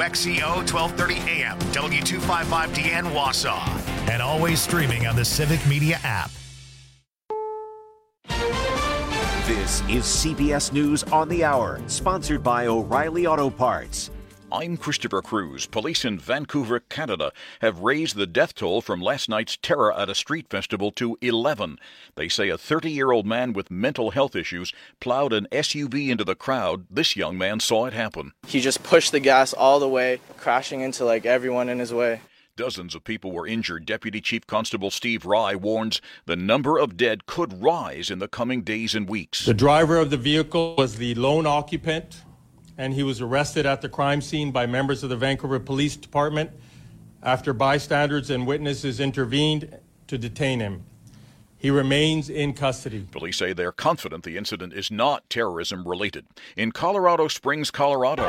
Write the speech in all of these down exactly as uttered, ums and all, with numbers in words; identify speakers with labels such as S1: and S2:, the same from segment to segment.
S1: X C O twelve thirty A M, W two fifty-five D N Wausau, and always streaming on the Civic Media app.
S2: This is C B S News on the Hour, sponsored by O'Reilly Auto Parts.
S3: I'm Christopher Cruz. Police in Vancouver, Canada, have raised the death toll from last night's terror at a street festival to eleven. They say a thirty-year-old man with mental health issues plowed an S U V into the crowd. This young man saw it happen.
S4: He just pushed the gas all the way, crashing into like everyone in his way.
S3: Dozens of people were injured. Deputy Chief Constable Steve Rye warns the number of dead could rise in the coming days and weeks.
S5: The driver of the vehicle was the lone occupant, and he was arrested at the crime scene by members of the Vancouver Police Department after bystanders and witnesses intervened to detain him. He remains in custody.
S3: Police say they're confident the incident is not terrorism related. In Colorado Springs, Colorado,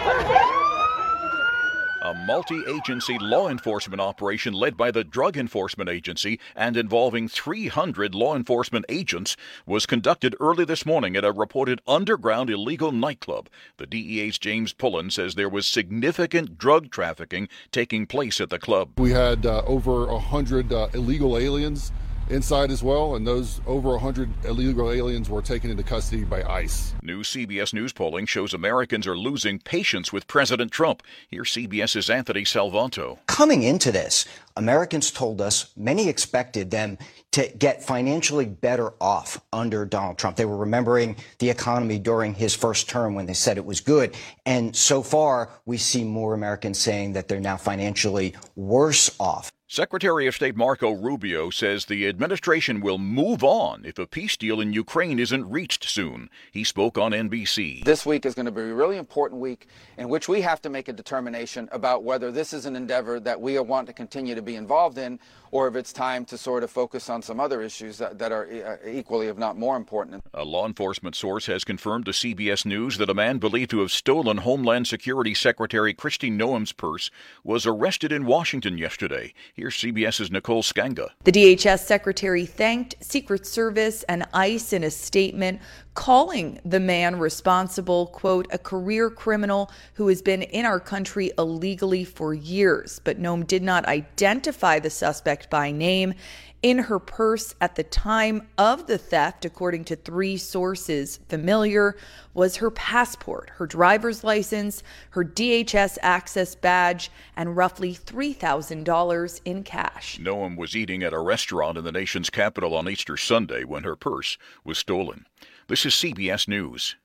S3: a multi-agency law enforcement operation led by the Drug Enforcement Agency and involving three hundred law enforcement agents was conducted early this morning at a reported underground illegal nightclub. The D E A's James Pullen says there was significant drug trafficking taking place at the club.
S6: We had uh, over one hundred uh, illegal aliens inside as well, and those over one hundred illegal aliens were taken into custody by ICE.
S3: New C B S News polling shows Americans are losing patience with President Trump. Here's CBS's Anthony Salvanto.
S7: Coming into this, Americans told us many expected them to get financially better off under Donald Trump. They were remembering the economy during his first term when they said it was good. And so far, we see more Americans saying that they're now financially worse off.
S3: Secretary of State Marco Rubio says the administration will move on if a peace deal in Ukraine isn't reached soon. He spoke on N B C.
S8: This week is going to be a really important week in which we have to make a determination about whether this is an endeavor that we want to continue to be involved in, or if it's time to sort of focus on some other issues that, that are equally, if not more important.
S3: A law enforcement source has confirmed to C B S News that a man believed to have stolen Homeland Security Secretary Kristi Noem's purse was arrested in Washington yesterday. Here's CBS's Nicole Skanga.
S9: The D H S secretary thanked Secret Service and ICE in a statement, calling the man responsible, quote, a career criminal who has been in our country illegally for years. But Noem did not identify the suspect by name. In her purse at the time of the theft, according to three sources familiar, was her passport, her driver's license, her D H S access badge, and roughly three thousand dollars in cash.
S3: Noem was eating at a restaurant in the nation's capital on Easter Sunday when her purse was stolen. This is C B S News.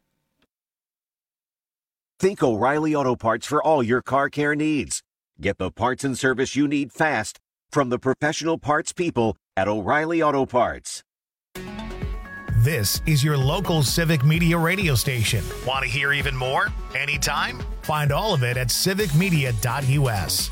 S2: Think O'Reilly Auto Parts for all your car care needs. Get the parts and service you need fast from the professional parts people at O'Reilly Auto Parts.
S1: This is your local Civic Media radio station. Want to hear even more? Anytime? Find all of it at civic media dot U S.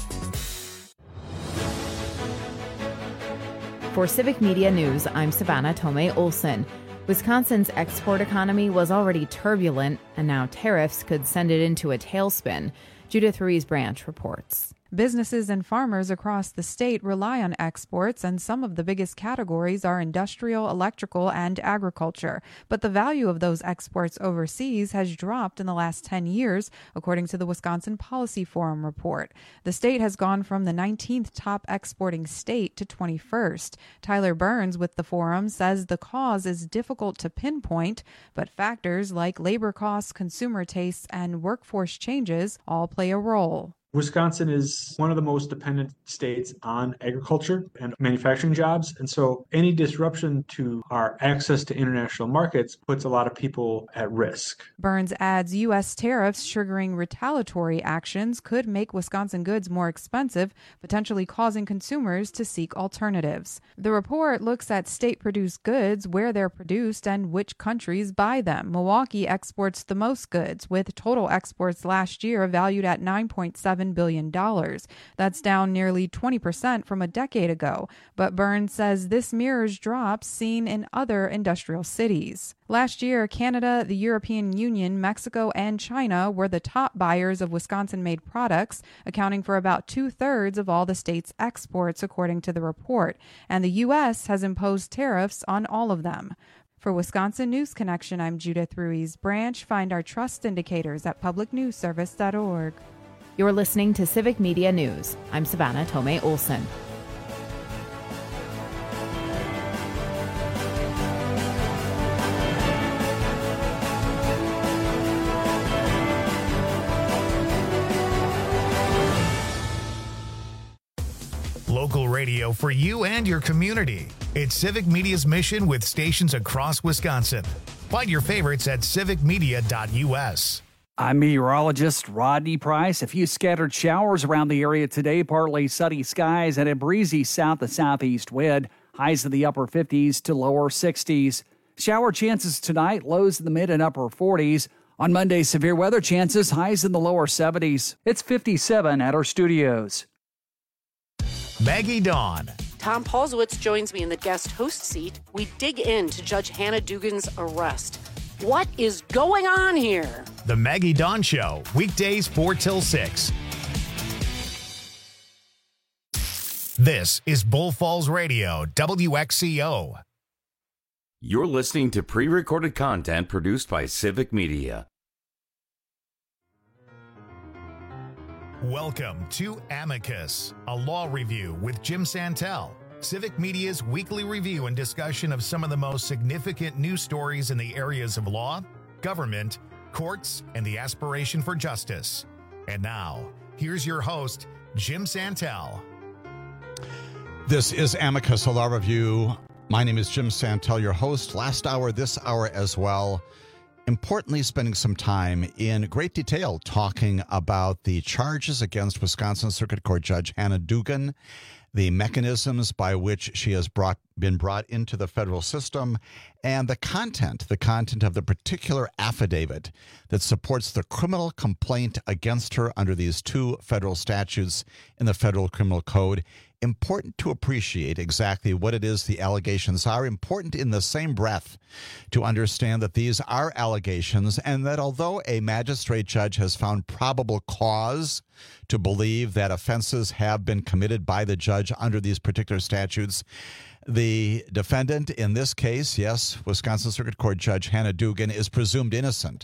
S10: For Civic Media News, I'm Savannah Tomei Olson. Wisconsin's export economy was already turbulent, and now tariffs could send it into a tailspin. Judith Ruiz-Branch reports.
S11: Businesses and farmers across the state rely on exports, and some of the biggest categories are industrial, electrical, and agriculture. But the value of those exports overseas has dropped in the last ten years, according to the Wisconsin Policy Forum report. The state has gone from the nineteenth top exporting state to twenty-first. Tyler Burns with the forum says the cause is difficult to pinpoint, but factors like labor costs, consumer tastes, and workforce changes all play a role.
S12: Wisconsin is one of the most dependent states on agriculture and manufacturing jobs. And so any disruption to our access to international markets puts a lot of people at risk.
S11: Burns adds U S tariffs triggering retaliatory actions could make Wisconsin goods more expensive, potentially causing consumers to seek alternatives. The report looks at state-produced goods, where they're produced, and which countries buy them. Milwaukee exports the most goods, with total exports last year valued at nine point seven billion dollars. That's down nearly twenty percent from a decade ago, but Burns says this mirrors drops seen in other industrial cities. Last year, Canada, the European Union, Mexico, and China were the top buyers of Wisconsin-made products, accounting for about two-thirds of all the state's exports, according to the report, and the U S has imposed tariffs on all of them. For Wisconsin News Connection, I'm Judith Ruiz-Branch. Find our trust indicators at public news service dot org.
S10: You're listening to Civic Media News. I'm Savannah Tomei Olson.
S1: Local radio for you and your community. It's Civic Media's mission with stations across Wisconsin. Find your favorites at civic media dot u s.
S13: I'm meteorologist Rodney Price. A few scattered showers around the area today, partly sunny skies and a breezy south to southeast wind. Highs in the upper fifties to lower sixties. Shower chances tonight, lows in the mid and upper forties. On Monday, severe weather chances, highs in the lower seventies. It's fifty-seven at our studios.
S1: Maggie Dawn.
S14: Tom Paulsowitz joins me in the guest host seat. We dig into Judge Hannah Dugan's arrest. What is going on here?
S1: The Maggie Dawn Show, weekdays four till six. This is Bull Falls Radio, W X C O.
S15: You're listening to pre-recorded content produced by Civic Media.
S1: Welcome to Amicus, a law review with Jim Santel, Civic Media's weekly review and discussion of some of the most significant news stories in the areas of law, government, courts, and the aspiration for justice. And now, here's your host, Jim Santel.
S16: This is Amicus, a law review. My name is Jim Santel, your host. Last hour, this hour as well. Importantly, spending some time in great detail talking about the charges against Wisconsin Circuit Court Judge Hannah Dugan, the mechanisms by which she has brought been brought into the federal system, and the content, the content of the particular affidavit that supports the criminal complaint against her under these two federal statutes in the Federal Criminal Code. Important to appreciate exactly what it is the allegations are. Important in the same breath to understand that these are allegations and that although a magistrate judge has found probable cause to believe that offenses have been committed by the judge under these particular statutes, the defendant in this case, yes, Wisconsin Circuit Court Judge Hannah Dugan, is presumed innocent.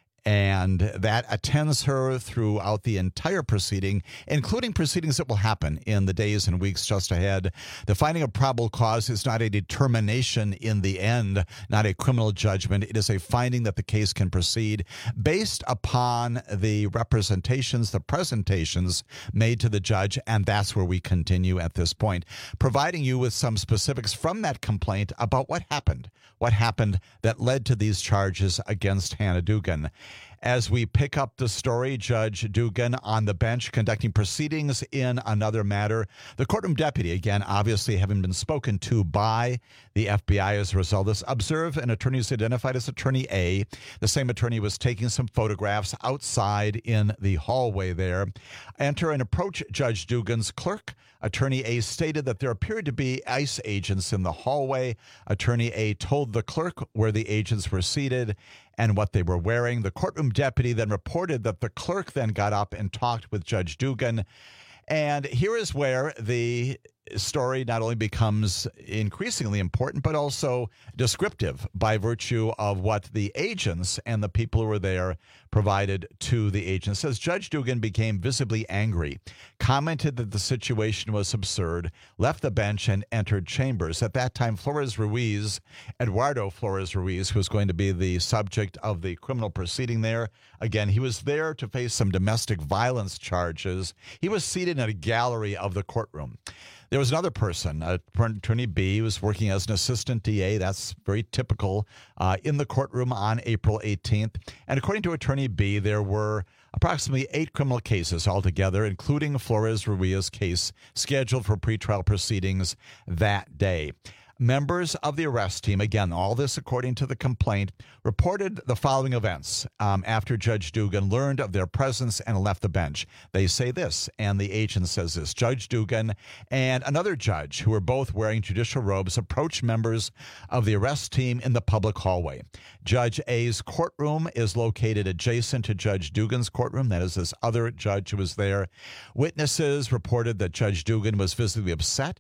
S16: And that attends her throughout the entire proceeding, including proceedings that will happen in the days and weeks just ahead. The finding of probable cause is not a determination in the end, not a criminal judgment. It is a finding that the case can proceed based upon the representations, the presentations made to the judge, and that's where we continue at this point, providing you with some specifics from that complaint about what happened, what happened that led to these charges against Hannah Dugan. As we pick up the story, Judge Dugan on the bench conducting proceedings in another matter. The courtroom deputy, again, obviously having been spoken to by the F B I as a result of this, observed an attorney who's identified as Attorney A. The same attorney was taking some photographs outside in the hallway there. Enter and approach Judge Dugan's clerk. Attorney A stated that there appeared to be ICE agents in the hallway. Attorney A told the clerk where the agents were seated and what they were wearing. The courtroom deputy then reported that the clerk then got up and talked with Judge Dugan. And here is where the story not only becomes increasingly important, but also descriptive by virtue of what the agents and the people who were there provided to the agents. It says Judge Dugan became visibly angry, commented that the situation was absurd, left the bench and entered chambers. At that time, Flores Ruiz, Eduardo Flores Ruiz, who was going to be the subject of the criminal proceeding there, again, he was there to face some domestic violence charges. He was seated in a gallery of the courtroom. There was another person, Attorney B, who was working as an assistant D A. That's very typical uh, in the courtroom on April eighteenth. And according to Attorney B, there were approximately eight criminal cases altogether, including Flores Ruiz's case, scheduled for pretrial proceedings that day. Members of the arrest team, again, all this according to the complaint, reported the following events um, after Judge Dugan learned of their presence and left the bench. They say this, and the agent says this. Judge Dugan and another judge, who were both wearing judicial robes, approached members of the arrest team in the public hallway. Judge A's courtroom is located adjacent to Judge Dugan's courtroom. That is this other judge who was there. Witnesses reported that Judge Dugan was visibly upset,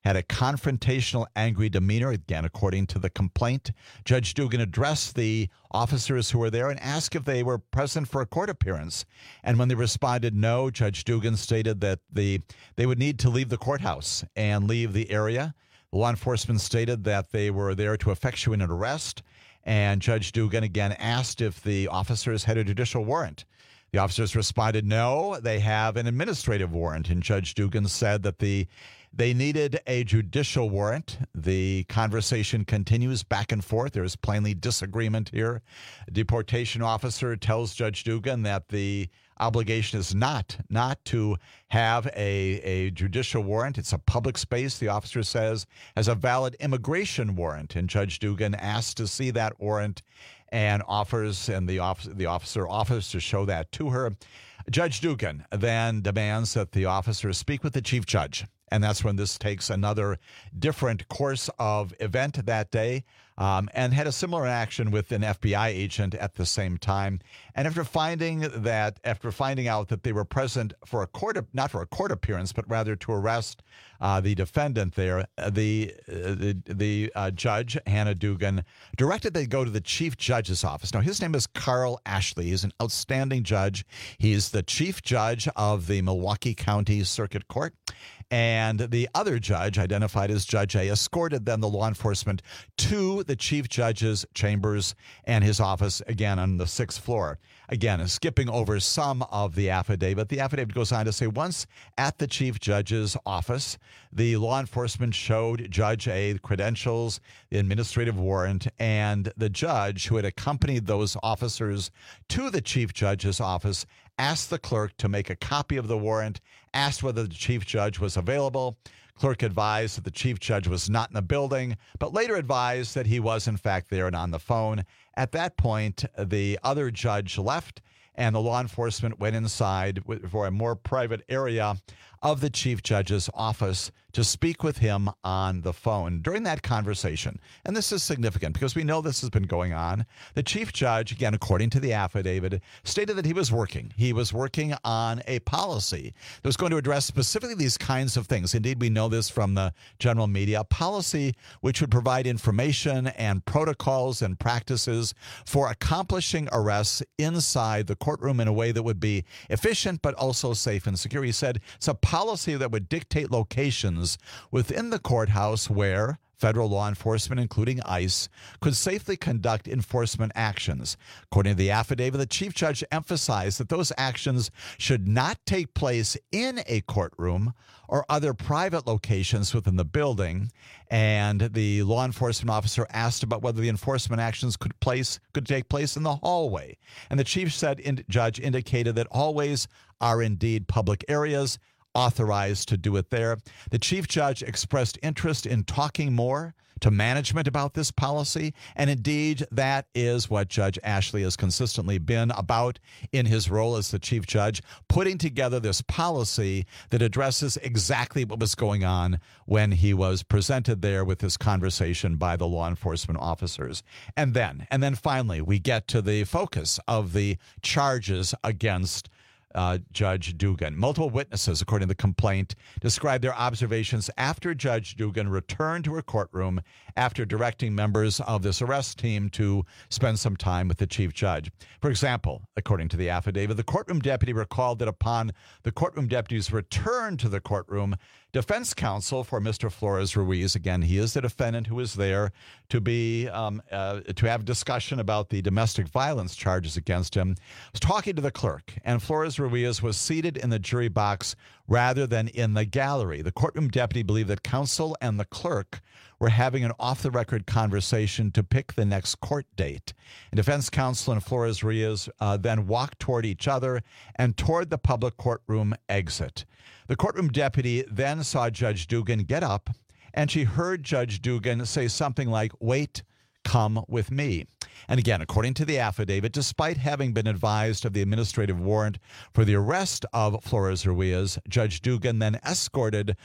S16: had a confrontational, angry demeanor. Again, according to the complaint, Judge Dugan addressed the officers who were there and asked if they were present for a court appearance. And when they responded no, Judge Dugan stated that the they would need to leave the courthouse and leave the area. Law enforcement stated that they were there to effectuate an arrest. And Judge Dugan again asked if the officers had a judicial warrant. The officers responded no, they have an administrative warrant. And Judge Dugan said that the they needed a judicial warrant. The conversation continues back and forth. There is plainly disagreement here. A deportation officer tells Judge Dugan that the obligation is not not to have a, a judicial warrant. It's a public space, the officer says, has a valid immigration warrant. And Judge Dugan asked to see that warrant and offers, and the, officer, the officer offers to show that to her. Judge Dugan then demands that the officer speak with the chief judge. And that's when this takes another different course of event that day, um, and had a similar action with an F B I agent at the same time. And after finding that, after finding out that they were present for a court, not for a court appearance, but rather to arrest uh, the defendant there, the uh, the, the uh, judge, Hannah Dugan, directed they go to the chief judge's office. Now, his name is Carl Ashley. He's an outstanding judge. He's the chief judge of the Milwaukee County Circuit Court. And the other judge, identified as Judge A, escorted then the law enforcement to the chief judge's chambers and his office, again, on the sixth floor. Again, skipping over some of the affidavit. The affidavit goes on to say once at the chief judge's office, the law enforcement showed Judge A the credentials, the administrative warrant, and the judge who had accompanied those officers to the chief judge's office asked the clerk to make a copy of the warrant, asked whether the chief judge was available. Clerk advised that the chief judge was not in the building, but later advised that he was, in fact, there and on the phone. At that point, the other judge left, and the law enforcement went inside for a more private area of the chief judge's office to speak with him on the phone. During that conversation, and this is significant because we know this has been going on, the chief judge, again, according to the affidavit, stated that he was working. He was working on a policy that was going to address specifically these kinds of things. Indeed, we know this from the general media, a policy which would provide information and protocols and practices for accomplishing arrests inside the courtroom in a way that would be efficient but also safe and secure. He said it's a policy that would dictate locations within the courthouse where federal law enforcement, including ICE, could safely conduct enforcement actions. According to the affidavit, the chief judge emphasized that those actions should not take place in a courtroom or other private locations within the building. And the law enforcement officer asked about whether the enforcement actions could place could take place in the hallway. And the chief said, in, judge indicated that hallways are indeed public areas, authorized to do it there. The chief judge expressed interest in talking more to management about this policy, and indeed that is what Judge Ashley has consistently been about in his role as the chief judge, putting together this policy that addresses exactly what was going on when he was presented there with this conversation by the law enforcement officers. And then, and then finally, we get to the focus of the charges against Uh, Judge Dugan. Multiple witnesses, according to the complaint, described their observations after Judge Dugan returned to her courtroom after directing members of this arrest team to spend some time with the chief judge. For example, according to the affidavit, the courtroom deputy recalled that upon the courtroom deputy's return to the courtroom, defense counsel for Mister Flores Ruiz, again, he is the defendant who is there to be um, uh, to have discussion about the domestic violence charges against him, was talking to the clerk, and Flores Ruiz was seated in the jury box rather than in the gallery. The courtroom deputy believed that counsel and the clerk were having an off-the-record conversation to pick the next court date. And defense counsel and Flores Ruiz uh, then walked toward each other and toward the public courtroom exit. The courtroom deputy then saw Judge Dugan get up, and she heard Judge Dugan say something like, "Wait, come with me." And again, according to the affidavit, despite having been advised of the administrative warrant for the arrest of Flores Ruiz, Judge Dugan then escorted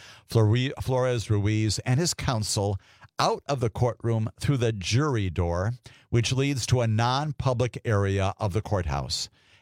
S16: Flores Ruiz and his counsel out of the courtroom through the jury door, which leads to a non-public area of the courthouse.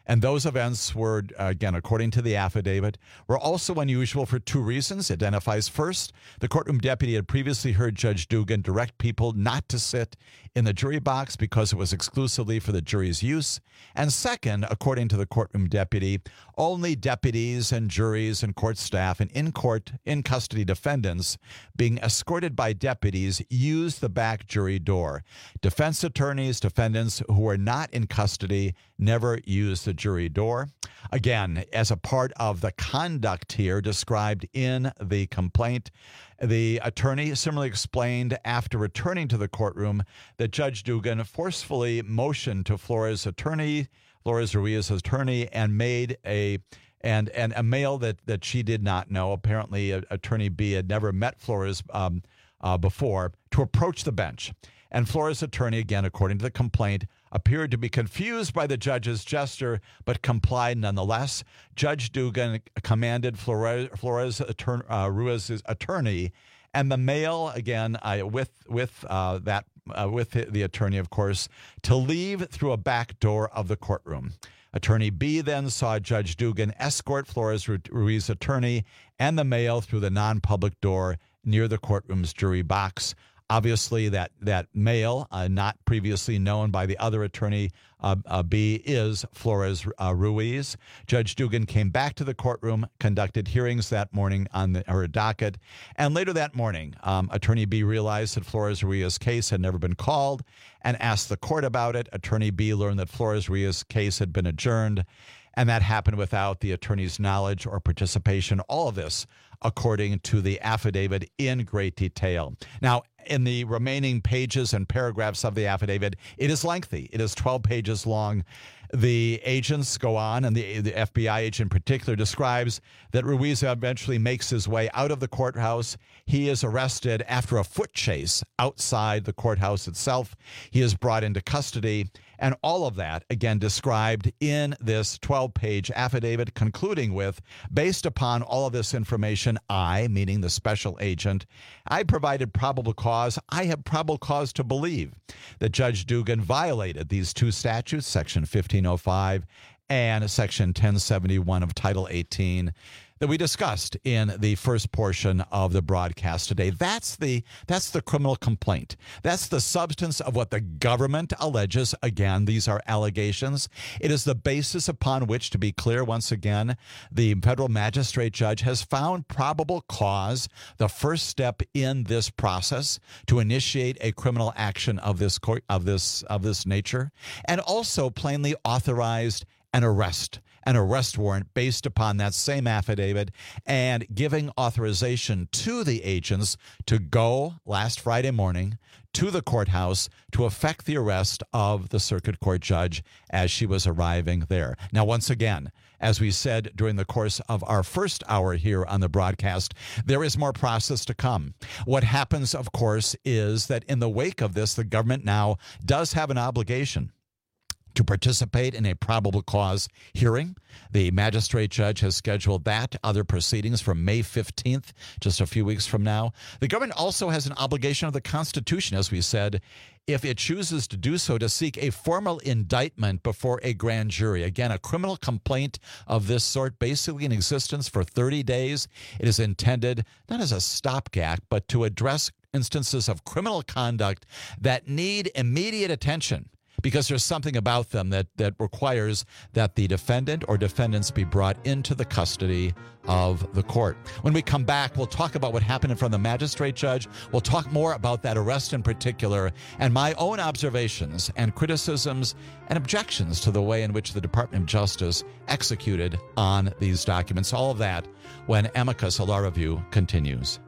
S16: And those events were, again, according to the affidavit, were also unusual for two reasons. It identifies first, the courtroom deputy had previously heard Judge Dugan direct people not to sit in the jury box because it was exclusively for the jury's use. And second, according to the courtroom deputy, only deputies and juries and court staff and in-court, in-custody defendants being escorted by deputies use the back jury door. Defense attorneys, defendants who were not in custody never used the jury door. Again, as a part of the conduct here described in the complaint, the attorney similarly explained after returning to the courtroom that Judge Dugan forcefully motioned to Flores' attorney, Flores Ruiz's attorney, and made a and and a male that that she did not know. Apparently, uh, Attorney B had never met Flores um, uh, before, to approach the bench. And Flores' attorney, again, according to the complaint, appeared to be confused by the judge's gesture, but complied nonetheless. Judge Dugan commanded Flores, Flores attorney, uh, Ruiz's attorney, and the male, again, uh, with with uh, that uh, with the attorney, of course, to leave through a back door of the courtroom. Attorney B then saw Judge Dugan escort Flores Ruiz's attorney and the male through the non-public door near the courtroom's jury box. Obviously, that that male, uh, not previously known by the other attorney, uh, uh, B, is Flores uh, Ruiz. Judge Dugan came back to the courtroom, conducted hearings that morning on the, her docket, and later that morning, um, Attorney B realized that Flores Ruiz's case had never been called and asked the court about it. Attorney B learned that Flores Ruiz's case had been adjourned, and that happened without the attorney's knowledge or participation. All of this, according to the affidavit, in great detail. Now, in the remaining pages and paragraphs of the affidavit, it is lengthy. It is twelve pages long. The agents go on, and the, the F B I agent in particular describes that Ruiz eventually makes his way out of the courthouse. He is arrested after a foot chase outside the courthouse itself. He is brought into custody, and all of that, again, described in this twelve-page affidavit, concluding with, based upon all of this information, I, meaning the special agent, I provided probable cause. I have probable cause to believe that Judge Dugan violated these two statutes, Section fifteen oh five and Section ten seventy-one of Title eighteen, that we discussed in the first portion of the broadcast today. That's the that's the criminal complaint. That's the substance of what the government alleges. Again, these are allegations. It is the basis upon which, to be clear once again, the federal magistrate judge has found probable cause, the first step in this process to initiate a criminal action of this court, of this of this nature, and also plainly authorized an arrest. An arrest warrant based upon that same affidavit, and giving authorization to the agents to go last Friday morning to the courthouse to effect the arrest of the circuit court judge as she was arriving there. Now, once again, as we said during the course of our first hour here on the broadcast, there is more process to come. What happens, of course, is that in the wake of this, the government now does have an obligation to participate in a probable cause hearing. The magistrate judge has scheduled that, other proceedings for May fifteenth, just a few weeks from now. The government also has an obligation of the Constitution, as we said, if it chooses to do so, to seek a formal indictment before a grand jury. Again, a criminal complaint of this sort, basically in existence for thirty days. It is intended not as a stopgap, but to address instances of criminal conduct that need immediate attention, because there's something about them that, that requires that the defendant or defendants be brought into the custody of the court. When we come back, we'll talk about what happened in front of the magistrate judge. We'll talk more about that arrest in particular, and my own observations and criticisms and objections to the way in which the Department of Justice executed on these documents. All of that when Amicus, a Law Review, continues.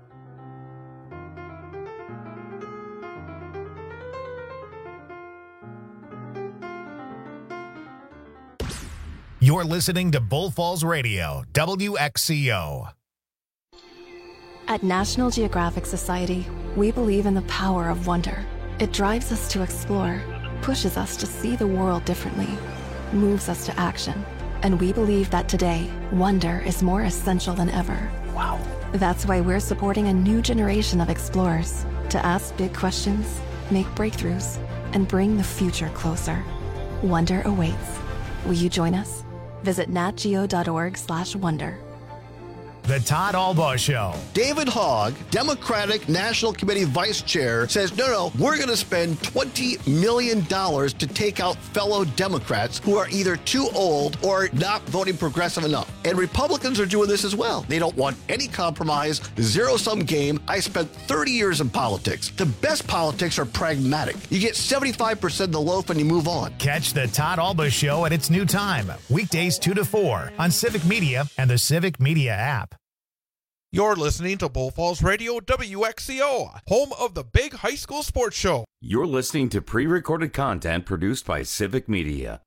S1: You're listening to Bull Falls Radio, W X C O.
S17: At National Geographic Society, we believe in the power of wonder. It drives us to explore, pushes us to see the world differently, moves us to action. And we believe that today, wonder is more essential than ever. Wow. That's why we're supporting a new generation of explorers to ask big questions, make breakthroughs, and bring the future closer. Wonder awaits. Will you join us? Visit natgeo.org slash wonder.
S1: The Todd Albaugh Show.
S18: David Hogg, Democratic National Committee Vice Chair, says, no, no, we're going to spend twenty million dollars to take out fellow Democrats who are either too old or not voting progressive enough. And Republicans are doing this as well. They don't want any compromise, zero-sum game. I spent thirty years in politics. The best politics are pragmatic. You get seventy-five percent of the loaf and you move on.
S1: Catch the Todd Albaugh Show at its new time, weekdays two to four on Civic Media and the Civic Media app.
S19: You're listening to Bull Falls Radio W X C O, home of the big high school sports show.
S15: You're listening to pre-recorded content produced by Civic Media.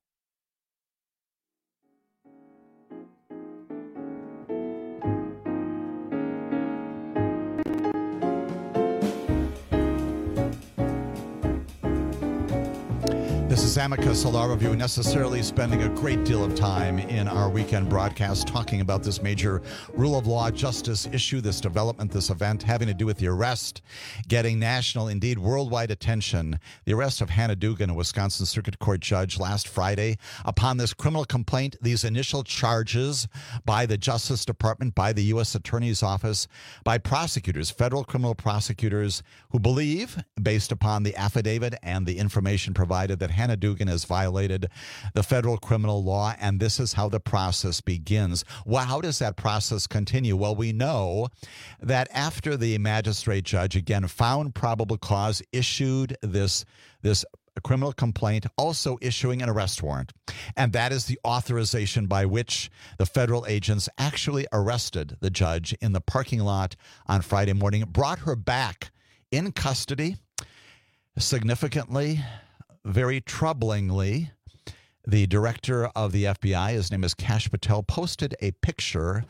S16: This is Amicus, a law review, necessarily spending a great deal of time in our weekend broadcast talking about this major rule of law justice issue, this development, this event having to do with the arrest, getting national, indeed worldwide attention, the arrest of Hannah Dugan, a Wisconsin Circuit Court judge, last Friday upon this criminal complaint, these initial charges by the Justice Department, by the U S Attorney's Office, by prosecutors, federal criminal prosecutors who believe, based upon the affidavit and the information provided, that Hannah Dugan has violated the federal criminal law, and this is how the process begins. Well, how does that process continue? Well, we know that after the magistrate judge, again, found probable cause, issued this, this criminal complaint, also issuing an arrest warrant, and that is the authorization by which the federal agents actually arrested the judge in the parking lot on Friday morning, brought her back in custody. Significantly, very troublingly, the director of the F B I, his name is Kash Patel, posted a picture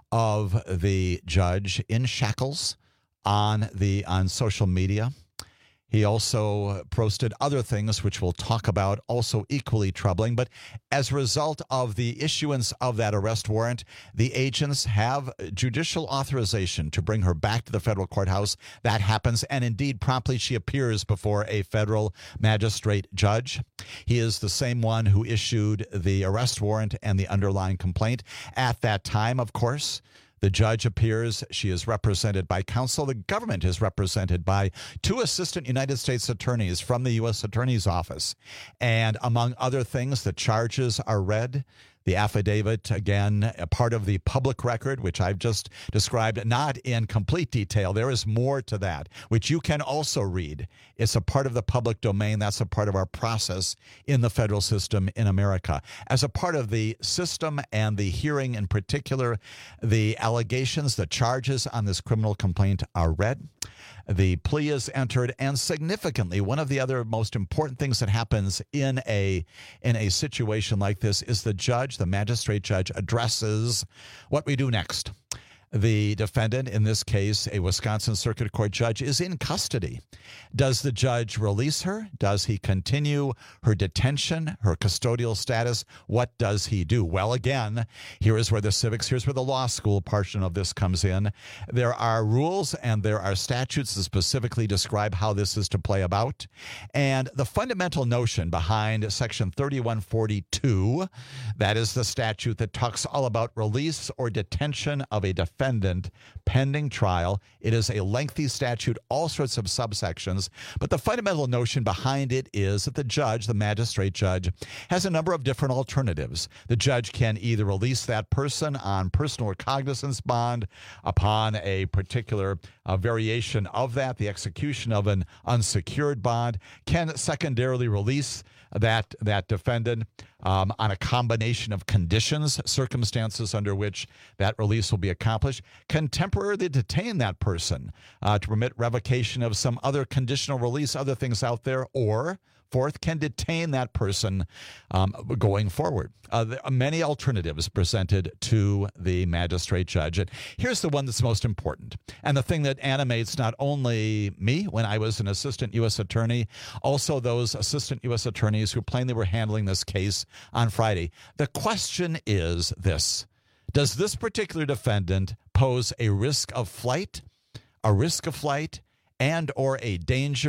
S16: of the judge in shackles on the on social media. He also posted other things, which we'll talk about, also equally troubling. But as a result of the issuance of that arrest warrant, the agents have judicial authorization to bring her back to the federal courthouse. That happens, and indeed, promptly she appears before a federal magistrate judge. He is the same one who issued the arrest warrant and the underlying complaint. At that time, of course, the judge appears. She is represented by counsel. The government is represented by two assistant United States attorneys from the U S Attorney's Office. And among other things, the charges are read. The affidavit, again, a part of the public record, which I've just described, not in complete detail. There is more to that, which you can also read. It's a part of the public domain. That's a part of our process in the federal system in America. As a part of the system and the hearing in particular, the allegations, the charges on this criminal complaint are read. The plea is entered, and significantly, one of the other most important things that happens in a in a situation like this is the judge, the magistrate judge, addresses what we do next. The defendant, in this case, a Wisconsin Circuit Court judge, is in custody. Does the judge release her? Does he continue her detention, her custodial status? What does he do? Well, again, here is where the civics, here's where the law school portion of this comes in. There are rules and there are statutes that specifically describe how this is to play about. And the fundamental notion behind Section thirty-one forty-two, that is the statute that talks all about release or detention of a defendant defendant pending trial. It is a lengthy statute, all sorts of subsections, but the fundamental notion behind it is that the judge, the magistrate judge, has a number of different alternatives. The judge can either release that person on personal recognizance bond upon a particular uh, variation of that, the execution of an unsecured bond, can secondarily release that that defendant um, on a combination of conditions, circumstances under which that release will be accomplished, can temporarily detain that person uh, to permit revocation of some other conditional release, other things out there, or fourth, can detain that person um, going forward. Uh, there are many alternatives presented to the magistrate judge. And here's the one that's most important, and the thing that animates not only me when I was an assistant U S attorney, also those assistant U S attorneys who plainly were handling this case on Friday. The question is this: does this particular defendant pose a risk of flight, a risk of flight, and or a danger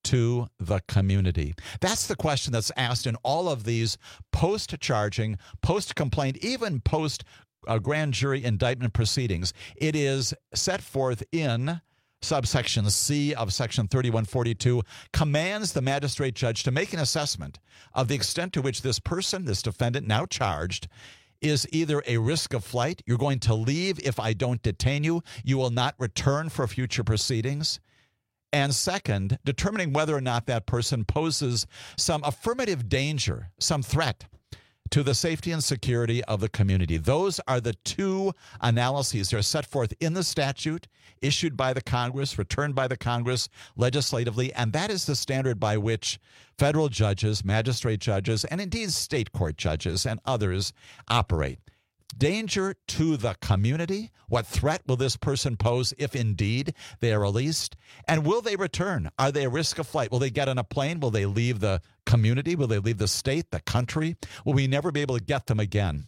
S16: to the community? That's the question that's asked in all of these post-charging, post-complaint, even post-grand jury indictment proceedings. It is set forth in subsection C of section thirty-one forty-two, commands the magistrate judge to make an assessment of the extent to which this person, this defendant now charged, is either a risk of flight. You're going to leave if I don't detain you. You will not return for future proceedings. And second, determining whether or not that person poses some affirmative danger, some threat to the safety and security of the community. Those are the two analyses that are set forth in the statute, issued by the Congress, returned by the Congress legislatively, and that is the standard by which federal judges, magistrate judges, and indeed state court judges and others operate. Danger to the community. What threat will this person pose if indeed they are released? And will they return? Are they a risk of flight? Will they get on a plane? Will they leave the community? Will they leave the state, the country? Will we never be able to get them again?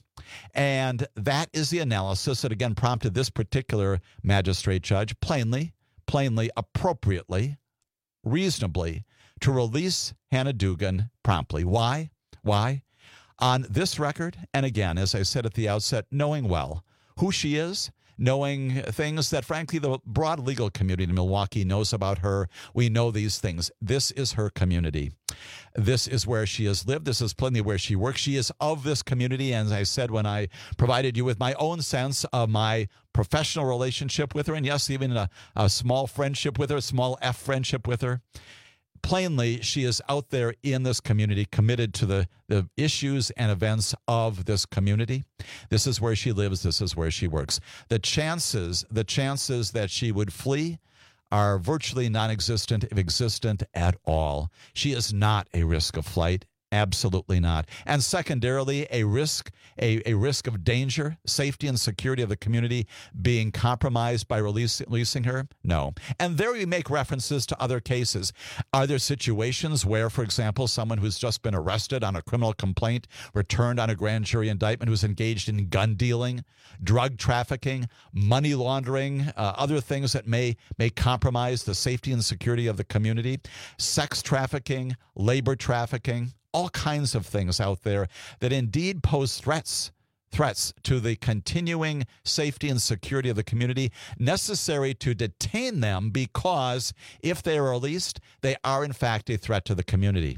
S16: And that is the analysis that again prompted this particular magistrate judge plainly, plainly, appropriately, reasonably to release Hannah Dugan promptly. Why? Why? On this record, and again, as I said at the outset, knowing well who she is, knowing things that, frankly, the broad legal community in Milwaukee knows about her. We know these things. This is her community. This is where she has lived. This is plainly where she works. She is of this community. And as I said, when I provided you with my own sense of my professional relationship with her, and yes, even a, a small friendship with her, a small F friendship with her, plainly, she is out there in this community, committed to the, the issues and events of this community. This is where she lives. This is where she works. The chances, the chances that she would flee are virtually non-existent, if existent at all. She is not a risk of flight. Absolutely not. And secondarily, a risk, a, a risk of danger, safety and security of the community being compromised by release, releasing her? No. And there we make references to other cases. Are there situations where, for example, someone who's just been arrested on a criminal complaint, returned on a grand jury indictment, who's engaged in gun dealing, drug trafficking, money laundering, uh, other things that may, may compromise the safety and security of the community, sex trafficking, labor trafficking, all kinds of things out there that indeed pose threats, threats to the continuing safety and security of the community necessary to detain them because if they are released, they are in fact a threat to the community.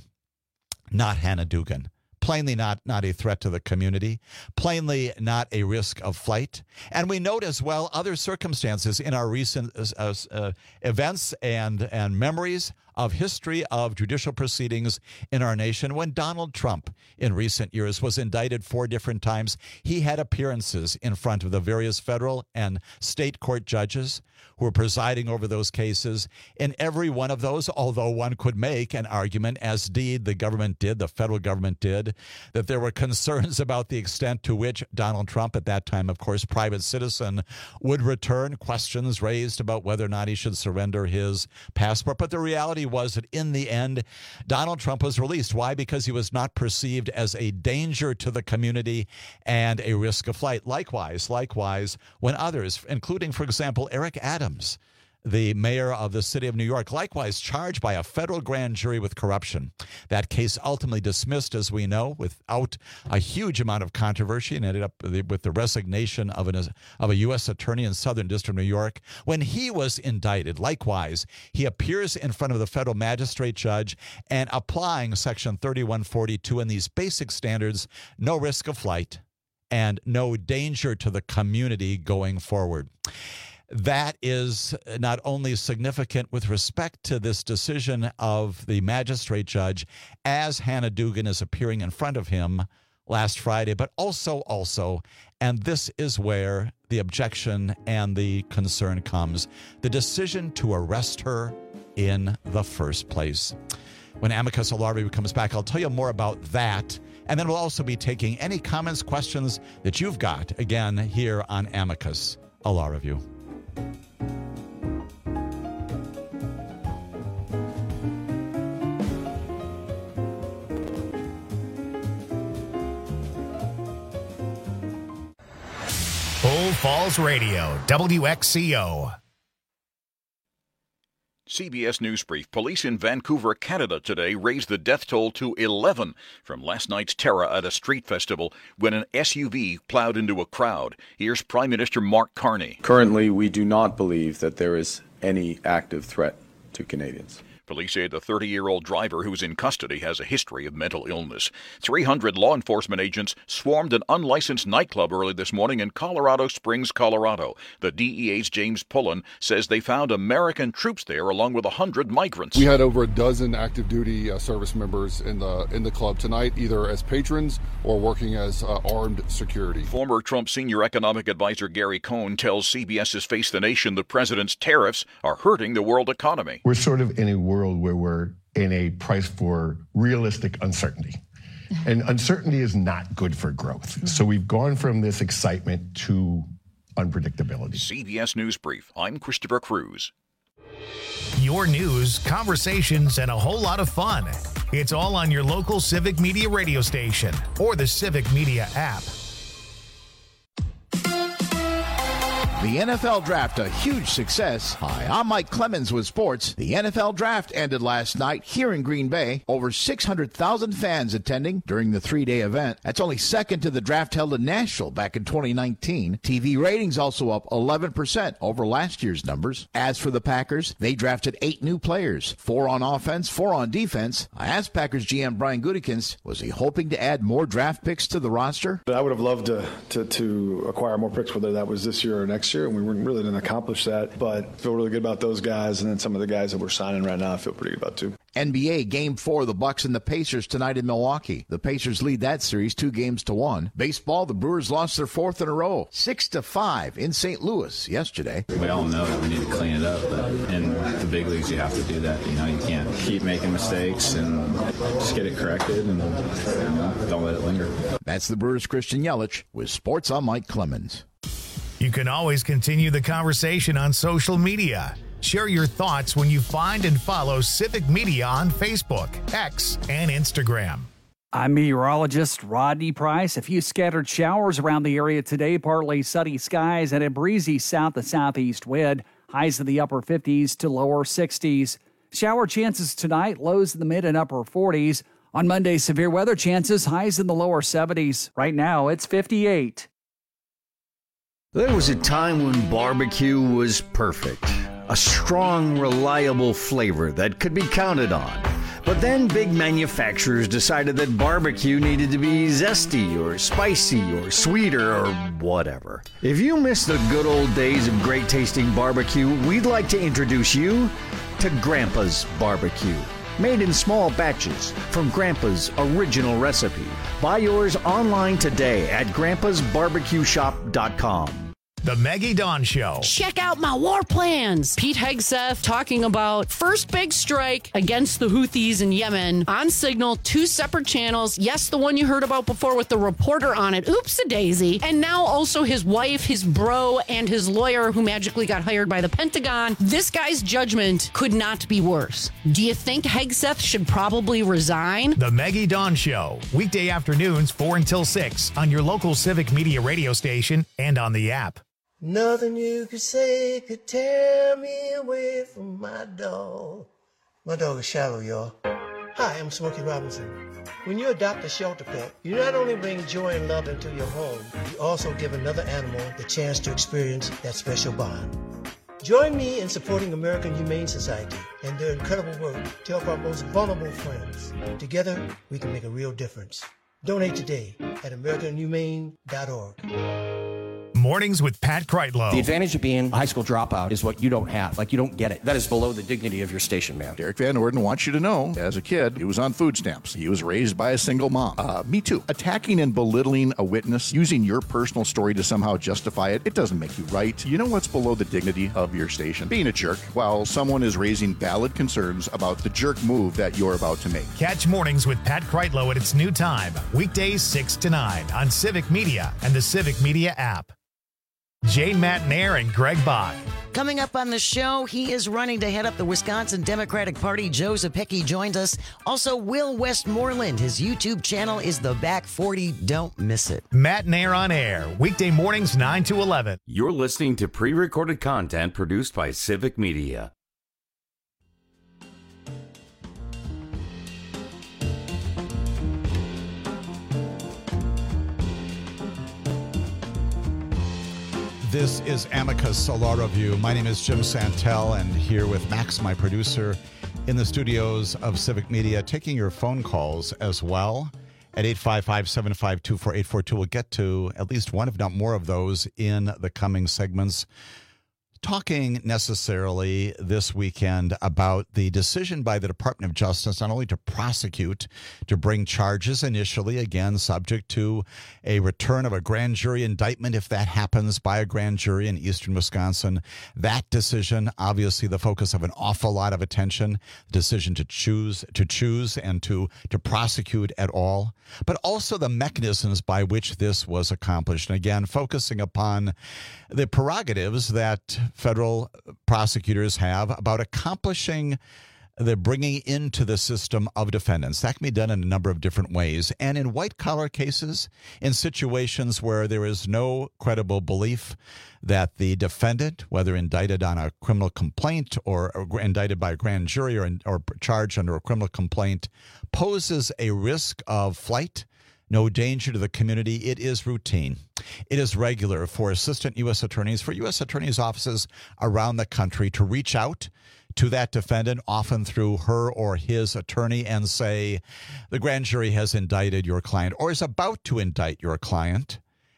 S16: Not Hannah Dugan. Plainly not, not a threat to the community, plainly not a risk of flight. And we note as well other circumstances in our recent uh, uh, events and, and memories of history of judicial proceedings in our nation. When Donald Trump in recent years was indicted four different times, he had appearances in front of the various federal and state court judges who were presiding over those cases. In every one of those, although one could make an argument, as indeed the government did, the federal government did, that there were concerns about the extent to which Donald Trump, at that time, of course, private citizen, would return, questions raised about whether or not he should surrender his passport. But the reality was that in the end, Donald Trump was released. Why? Because he was not perceived as a danger to the community and a risk of flight. Likewise, likewise, when others, including, for example, Eric Adams, the mayor of the city of New York, likewise charged by a federal grand jury with corruption. That case ultimately dismissed, as we know, without a huge amount of controversy, and ended up with the resignation of, an, of a U S attorney in Southern District of New York. When he was indicted, likewise, he appears in front of the federal magistrate judge and applying Section thirty-one forty-two and these basic standards, no risk of flight and no danger to the community going forward. That is not only significant with respect to this decision of the magistrate judge as Hannah Dugan is appearing in front of him last Friday, but also, also, and this is where the objection and the concern comes, the decision to arrest her in the first place. When Amicus Law Review comes back, I'll tell you more about that. And then we'll also be taking any comments, questions that you've got, again, here on Amicus Law Review.
S1: Bull Falls Radio, W X C O.
S3: C B S News Brief. Police in Vancouver, Canada today raised the death toll to eleven from last night's terror at a street festival when an S U V plowed into a crowd. Here's Prime Minister Mark Carney.
S20: Currently, we do not believe that there is any active threat to Canadians.
S3: Police say the thirty-year-old driver who is in custody has a history of mental illness. three hundred law enforcement agents swarmed an unlicensed nightclub early this morning in Colorado Springs, Colorado. The D E A's James Pullen says they found American troops there along with one hundred migrants.
S6: We had over a dozen active duty uh, service members in the in the club tonight, either as patrons or working as uh, armed security.
S3: Former Trump senior economic advisor Gary Cohn tells C B S's Face the Nation the president's tariffs are hurting the world economy.
S21: We're sort of in a world where we're in a price for realistic uncertainty. And uncertainty is not good for growth. So we've gone from this excitement to unpredictability.
S3: C B S News Brief. I'm Christopher Cruz.
S1: Your news, conversations, and a whole lot of fun. It's all on your local Civic Media radio station or the Civic Media app.
S22: The N F L Draft, a huge success. Hi, I'm Mike Clemens with sports. The N F L Draft ended last night here in Green Bay. Over six hundred thousand fans attending during the three-day event. That's only second to the draft held in Nashville back in twenty nineteen. T V ratings also up eleven percent over last year's numbers. As for the Packers, they drafted eight new players, four on offense, four on defense. I asked Packers G M Brian Gutekunst, was he hoping to add more draft picks to the roster?
S23: I would have loved to, to, to acquire more picks, whether that was this year or next year, and we really didn't accomplish that, but I feel really good about those guys, and then some of the guys that we're signing right now I feel pretty good about too.
S22: N B A Game four, the Bucks and the Pacers tonight in Milwaukee. The Pacers lead that series two games to one. Baseball, the Brewers lost their fourth in a row, six to five in Saint Louis yesterday.
S24: We all know that we need to clean it up, but in the big leagues you have to do that. You know, you can't keep making mistakes and just get it corrected and you know, don't let it linger.
S22: That's the Brewers' Christian Yelich with Sports. I'm Mike Clemens.
S1: You can always continue the conversation on social media. Share your thoughts when you find and follow Civic Media on Facebook, X, and Instagram.
S13: I'm meteorologist Rodney Price. A few scattered showers around the area today, partly sunny skies and a breezy south to southeast wind. Highs in the upper fifties to lower sixties. Shower chances tonight, lows in the mid and upper forties. On Monday, severe weather chances, highs in the lower seventies. Right now, it's fifty-eight.
S25: There was a time when barbecue was perfect. A strong, reliable flavor that could be counted on. But then big manufacturers decided that barbecue needed to be zesty or spicy or sweeter or whatever. If you miss the good old days of great tasting barbecue, we'd like to introduce you to Grandpa's Barbecue. Made in small batches from Grandpa's original recipe. Buy yours online today at grandpas barbecue shop dot com.
S1: The Maggie Dawn Show.
S14: Check out my war plans. Pete Hegseth talking about first big strike against the Houthis in Yemen on Signal, two separate channels. Yes, the one you heard about before with the reporter on it. Oops-a-daisy. And now also his wife, his bro, and his lawyer who magically got hired by the Pentagon. This guy's judgment could not be worse. Do you think Hegseth should probably resign?
S1: The Maggie Dawn Show. Weekday afternoons, four until six on your local Civic Media radio station and on the app.
S26: Nothing you could say could tear me away from my dog. My dog is Shallow, y'all. Hi, I'm Smokey Robinson. When you adopt a shelter pet, you not only bring joy and love into your home, you also give another animal the chance to experience that special bond. Join me in supporting American Humane Society and their incredible work to help our most vulnerable friends. Together, we can make a real difference. Donate today at american humane dot org.
S1: Mornings with Pat Kreitlow.
S27: The advantage of being a high school dropout is what you don't have. Like, you don't get it. That is below the dignity of your station, man.
S28: Derek Van Orden wants you to know, as a kid, he was on food stamps. He was raised by a single mom. Uh, me too. Attacking and belittling a witness, using your personal story to somehow justify it, it doesn't make you right. You know what's below the dignity of your station? Being a jerk while someone is raising valid concerns about the jerk move that you're about to make.
S1: Catch Mornings with Pat Kreitlow at its new time, weekdays six to nine on Civic Media and the Civic Media app. Jane Matnair and Greg Bach.
S29: Coming up on the show, he is running to head up the Wisconsin Democratic Party. Joe Zepecki joins us. Also, Will Westmoreland. His YouTube channel is The Back forty. Don't miss it.
S1: Matnair on air, weekday mornings nine to eleven.
S15: You're listening to pre-recorded content produced by Civic Media.
S16: This is Amicus, a law review. My name is Jim Santel, and here with Max, my producer, in the studios of Civic Media, taking your phone calls as well at eight five five, seven five two, four eight four two. We'll get to at least one, if not more, of those in the coming segments. Talking necessarily this weekend about the decision by the Department of Justice not only to prosecute, to bring charges initially, again, subject to a return of a grand jury indictment if that happens by a grand jury in eastern Wisconsin. That decision, obviously the focus of an awful lot of attention, the decision to choose to choose and to, to prosecute at all, but also the mechanisms by which this was accomplished. And again, focusing upon the prerogatives that federal prosecutors have about accomplishing the bringing into the system of defendants. That can be done in a number of different ways. And in white-collar cases, in situations where there is no credible belief that the defendant, whether indicted on a criminal complaint or, or indicted by a grand jury or, or charged under a criminal complaint, poses a risk of flight, no danger to the community, it is routine. It is regular for assistant U S attorneys, for U S attorneys' offices around the country to reach out to that defendant, often through her or his attorney, and say, the grand jury has indicted your client or is about to indict your client.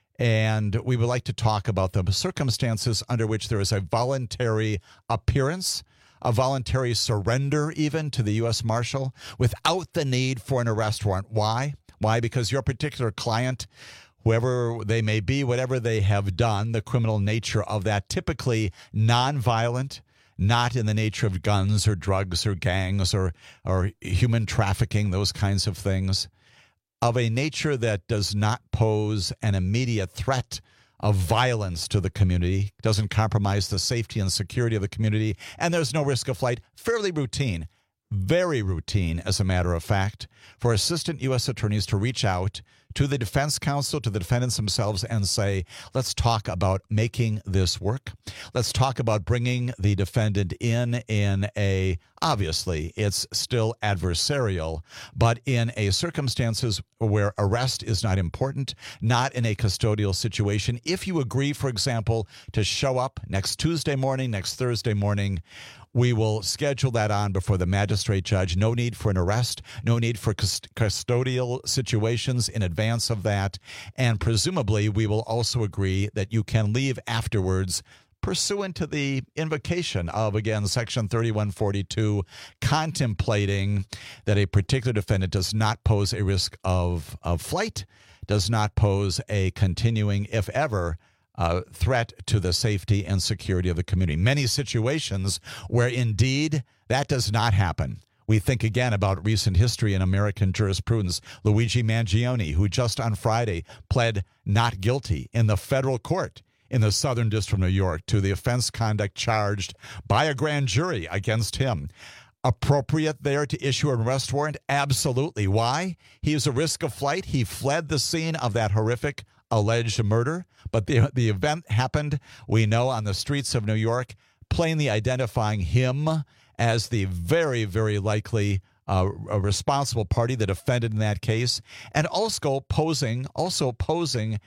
S16: And we would like to talk about the circumstances under which there is a voluntary appearance, a voluntary surrender even to the U S Marshal without the need for an arrest warrant. Why? Why? Because your particular client, whoever they may be, whatever they have done, the criminal nature of that, typically nonviolent, not in the nature of guns or drugs or gangs or, or human trafficking, those kinds of things, of a nature that does not pose an immediate threat of violence to the community, doesn't compromise the safety and security of the community, and there's no risk of flight. Fairly routine. Very routine, as a matter of fact, for assistant U S attorneys to reach out to the defense counsel, to the defendants themselves, and say, let's talk about making this work. Let's talk about bringing the defendant in in a, obviously, it's still adversarial, but in a circumstances where arrest is not important, not in a custodial situation. If you agree, for example, to show up next Tuesday morning, next Thursday morning, we will schedule that on before the magistrate judge. No need for an arrest, no need for cust- custodial situations in advance of that. And presumably, we will also agree that you can leave afterwards pursuant to the invocation of, again, Section thirty-one forty-two, contemplating that a particular defendant does not pose a risk of, of flight, does not pose a continuing, if ever, Uh, threat to the safety and security of the community. Many situations where indeed that does not happen. We think again about recent history in American jurisprudence. Luigi Mangione, who just on Friday pled not guilty in the federal court in the Southern District of New York to the offense conduct charged by a grand jury against him. Appropriate there to issue an arrest warrant? Absolutely. Why? He was a risk of flight. He fled the scene of that horrific alleged murder, but the the event happened, we know, on the streets of New York, plainly identifying him as the very, very likely uh, a responsible party, the defendant in that case, and also posing, also posing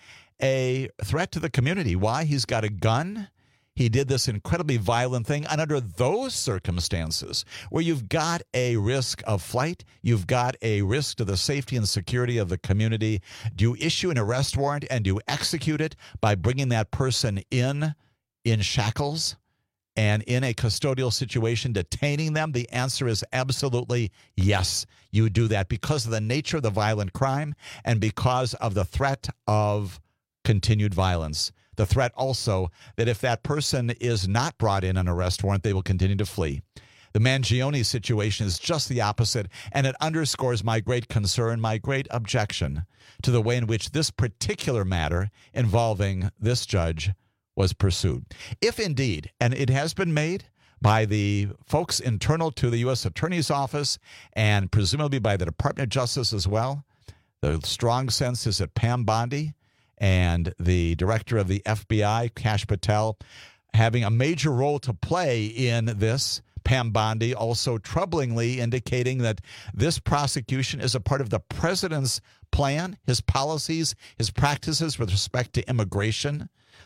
S16: a threat to the community. Why? He's got a gun. He did this incredibly violent thing. And under those circumstances, where you've got a risk of flight, you've got a risk to the safety and security of the community, do you issue an arrest warrant and do you execute it by bringing that person in, in shackles and in a custodial situation, detaining them? The answer is absolutely yes. You do that because of the nature of the violent crime and because of the threat of continued violence. The threat also that if that person is not brought in an arrest warrant, they will continue to flee. The Mangione situation is just the opposite, and it underscores my great concern, my great objection to the way in which this particular matter involving this judge was pursued. If indeed, and it has been made by the folks internal to the U S Attorney's Office and presumably by the Department of Justice as well, the strong sense is that Pam Bondi and the director of the F B I, Kash Patel, having a major role to play in this. Pam Bondi also troublingly indicating that this prosecution is a part of the president's plan, his policies, his practices with respect to immigration.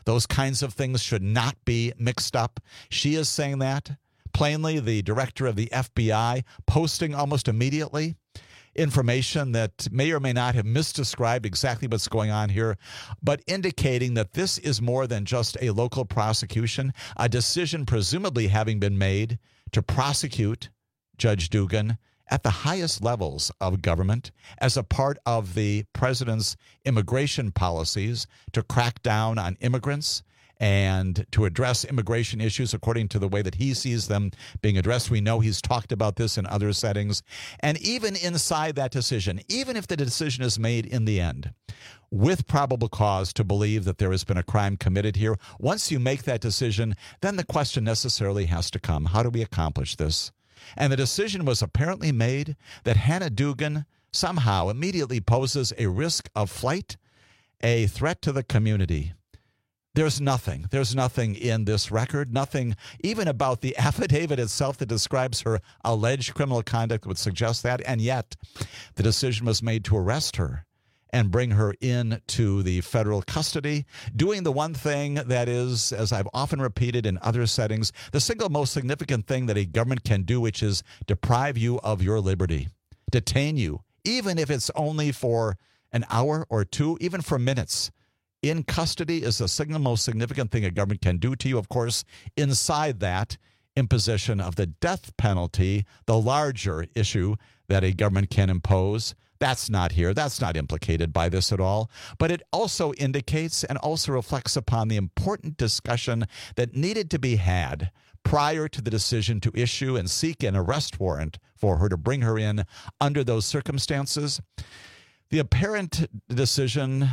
S16: Those kinds of things should not be mixed up. She is saying that plainly. The director of the F B I posting almost immediately information that may or may not have misdescribed exactly what's going on here, but indicating that this is more than just a local prosecution, a decision presumably having been made to prosecute Judge Dugan at the highest levels of government as a part of the president's immigration policies to crack down on immigrants and to address immigration issues according to the way that he sees them being addressed. We know he's talked about this in other settings. And even inside that decision, even if the decision is made in the end with probable cause to believe that there has been a crime committed here, once you make that decision, then the question necessarily has to come, how do we accomplish this? And the decision was apparently made that Hannah Dugan somehow immediately poses a risk of flight, a threat to the community. There's nothing. There's nothing in this record, nothing even about the affidavit itself that describes her alleged criminal conduct would suggest that. And yet the decision was made to arrest her and bring her into the federal custody, doing the one thing that is, as I've often repeated in other settings, the single most significant thing that a government can do, which is deprive you of your liberty, detain you, even if it's only for an hour or two, even for minutes. In custody is the single most significant thing a government can do to you. Of course, inside that, imposition of the death penalty, the larger issue that a government can impose, that's not here. That's not implicated by this at all. But it also indicates and also reflects upon the important discussion that needed to be had prior to the decision to issue and seek an arrest warrant for her, to bring her in under those circumstances. The apparent decision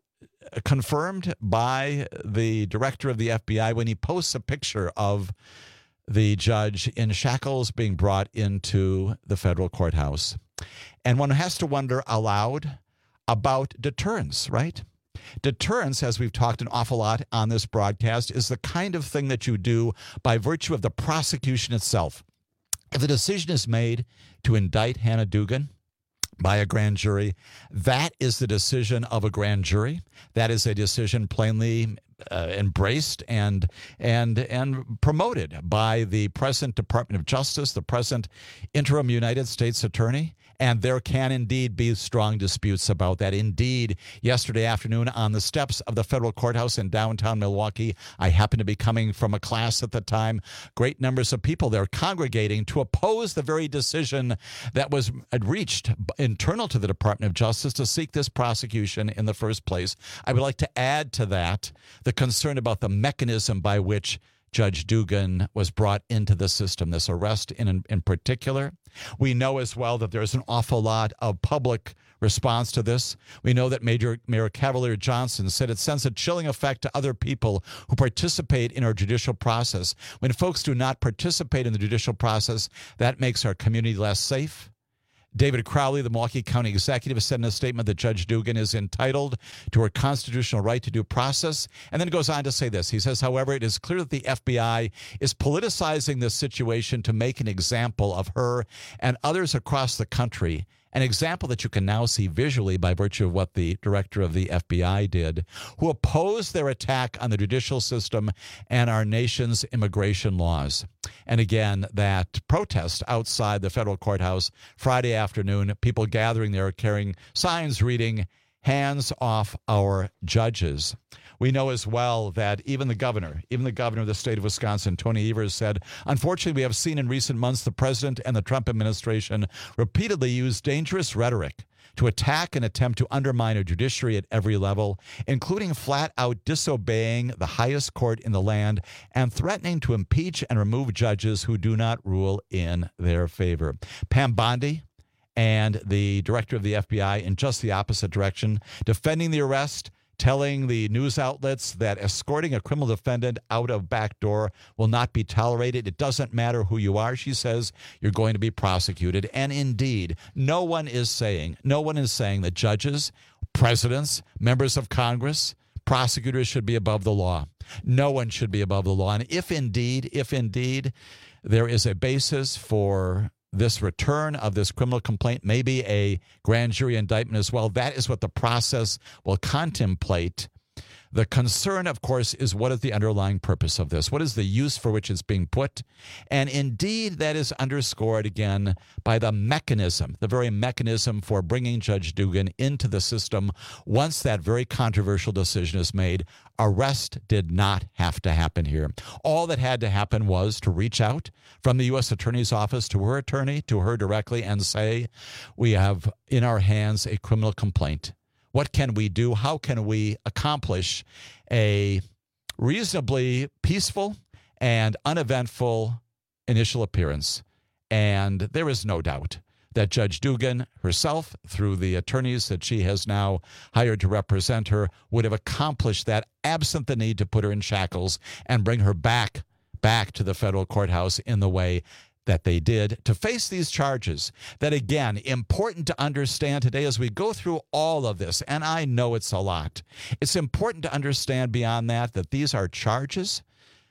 S16: confirmed by the director of the F B I when he posts a picture of the judge in shackles being brought into the federal courthouse. And one has to wonder aloud about deterrence, right? Deterrence, as we've talked an awful lot on this broadcast, is the kind of thing that you do by virtue of the prosecution itself. If the decision is made to indict Hannah Dugan by a grand jury, that is the decision of a grand jury. That is a decision plainly uh, embraced and and and promoted by the present Department of Justice, the present interim United States Attorney. And there can indeed be strong disputes about that. Indeed, yesterday afternoon on the steps of the federal courthouse in downtown Milwaukee, I happened to be coming from a class at the time. Great numbers of people there congregating to oppose the very decision that was reached internal to the Department of Justice to seek this prosecution in the first place. I would like to add to that the concern about the mechanism by which Judge Dugan was brought into the system, this arrest in in particular. We know as well that there's an awful lot of public response to this. We know that Major Mayor Cavalier Johnson said it sends a chilling effect to other people who participate in our judicial process. When folks do not participate in the judicial process, that makes our community less safe. David Crowley, the Milwaukee County executive, said in a statement that Judge Dugan is entitled to her constitutional right to due process, and then goes on to say this. He says, however, it is clear that the F B I is politicizing this situation to make an example of her and others across the country, an example that you can now see visually by virtue of what the director of the F B I did, who opposed their attack on the judicial system and our nation's immigration laws. And again, that protest outside the federal courthouse Friday afternoon, people gathering there carrying signs reading, "Hands off our judges." We know as well that even the governor, even the governor of the state of Wisconsin, Tony Evers, said, unfortunately, we have seen in recent months the president and the Trump administration repeatedly use dangerous rhetoric to attack and attempt to undermine a judiciary at every level, including flat out disobeying the highest court in the land and threatening to impeach and remove judges who do not rule in their favor. Pam Bondi and the director of the F B I in just the opposite direction, defending the arrest, telling the news outlets that escorting a criminal defendant out of back door will not be tolerated. It doesn't matter who you are, she says, you're going to be prosecuted. And indeed, no one is saying, no one is saying that judges, presidents, members of Congress, prosecutors should be above the law. No one should be above the law. And if indeed, if indeed there is a basis for this return of this criminal complaint, maybe a grand jury indictment as well, that is what the process will contemplate. The concern, of course, is what is the underlying purpose of this? What is the use for which it's being put? And indeed, that is underscored again by the mechanism, the very mechanism for bringing Judge Dugan into the system once that very controversial decision is made. Arrest did not have to happen here. All that had to happen was to reach out from the U S Attorney's Office to her attorney, to her directly, and say, we have in our hands a criminal complaint. What can we do? How can we accomplish a reasonably peaceful and uneventful initial appearance? And there is no doubt that Judge Dugan herself, through the attorneys that she has now hired to represent her, would have accomplished that absent the need to put her in shackles and bring her back, back to the federal courthouse in the way that they did to face these charges. That, again, important to understand today as we go through all of this, and I know it's a lot. It's important to understand beyond that that these are charges.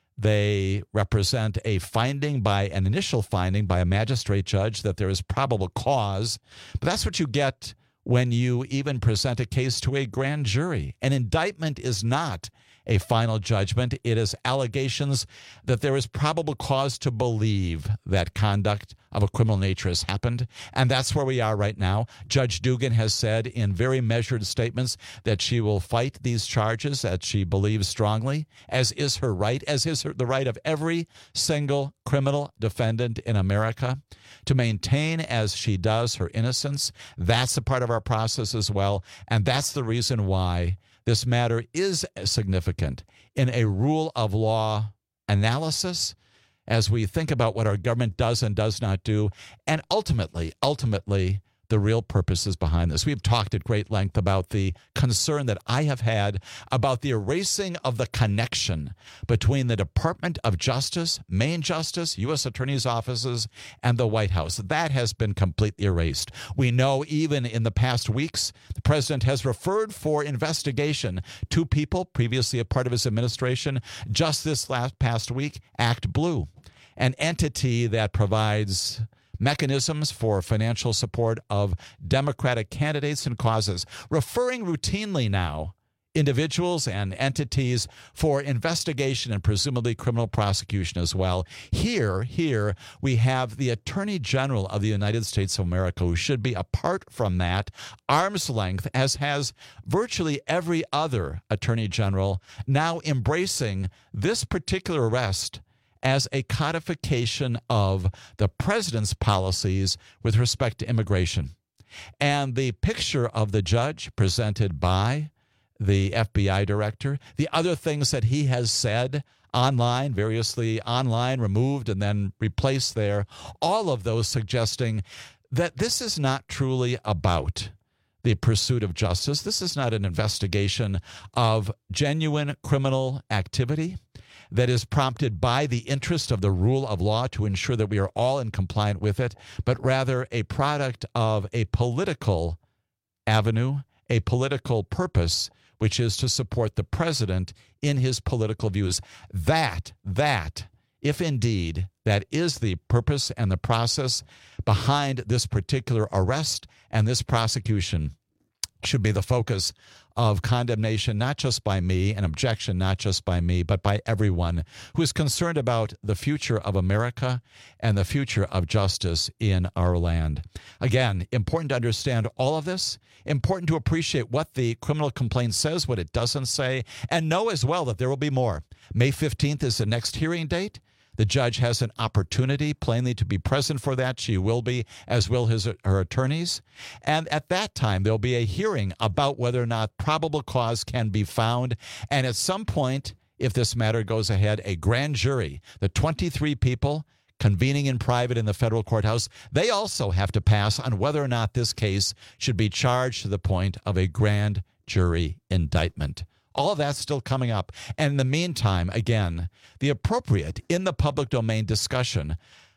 S16: They represent a finding by an initial finding by a magistrate judge that there is probable cause. But that's what you get when you even present a case to a grand jury. An indictment is not a final judgment. It is allegations that there is probable cause to believe that conduct of a criminal nature has happened. And that's where we are right now. Judge Dugan has said in very measured statements that she will fight these charges, that she believes strongly, as is her right, as is her, the right of every single criminal defendant in America to maintain, as she does, her innocence. That's a part of our process as well. And that's the reason why this matter is significant in a rule of law analysis as we think about what our government does and does not do, and ultimately, ultimately, the real purposes behind this. We've talked at great length about the concern that I have had about the erasing of the connection between the Department of Justice, Main Justice, U S Attorney's offices, and the White House. That has been completely erased. We know even in the past weeks, the president has referred for investigation to people previously a part of his administration. Just this last past week, Act Blue, an entity that provides mechanisms for financial support of Democratic candidates and causes, referring routinely now individuals and entities for investigation and presumably criminal prosecution as well. Here, here we have the Attorney General of the United States of America, who should be apart from that, arm's length, as has virtually every other Attorney General, now embracing this particular arrest as a codification of the president's policies with respect to immigration. And the picture of the judge presented by the F B I director, the other things that he has said online, variously online, removed, and then replaced there, all of those suggesting that this is not truly about the pursuit of justice. This is not an investigation of genuine criminal activity that is prompted by the interest of the rule of law to ensure that we are all in compliance with it, but rather a product of a political avenue, a political purpose, which is to support the president in his political views. That, that, if indeed that is the purpose and the process behind this particular arrest and this prosecution, should be the focus of condemnation, not just by me, and objection not just by me, but by everyone who is concerned about the future of America and the future of justice in our land. Again, important to understand all of this, important to appreciate what the criminal complaint says, what it doesn't say, and know as well that there will be more. May fifteenth is the next hearing date. The judge has an opportunity plainly to be present for that. She will be, as will his her attorneys. And at that time, there'll be a hearing about whether or not probable cause can be found. And at some point, if this matter goes ahead, a grand jury, the twenty-three people convening in private in the federal courthouse, they also have to pass on whether or not this case should be charged to the point of a grand jury indictment. All of that's still coming up. And in the meantime, again, the appropriate in the public domain discussion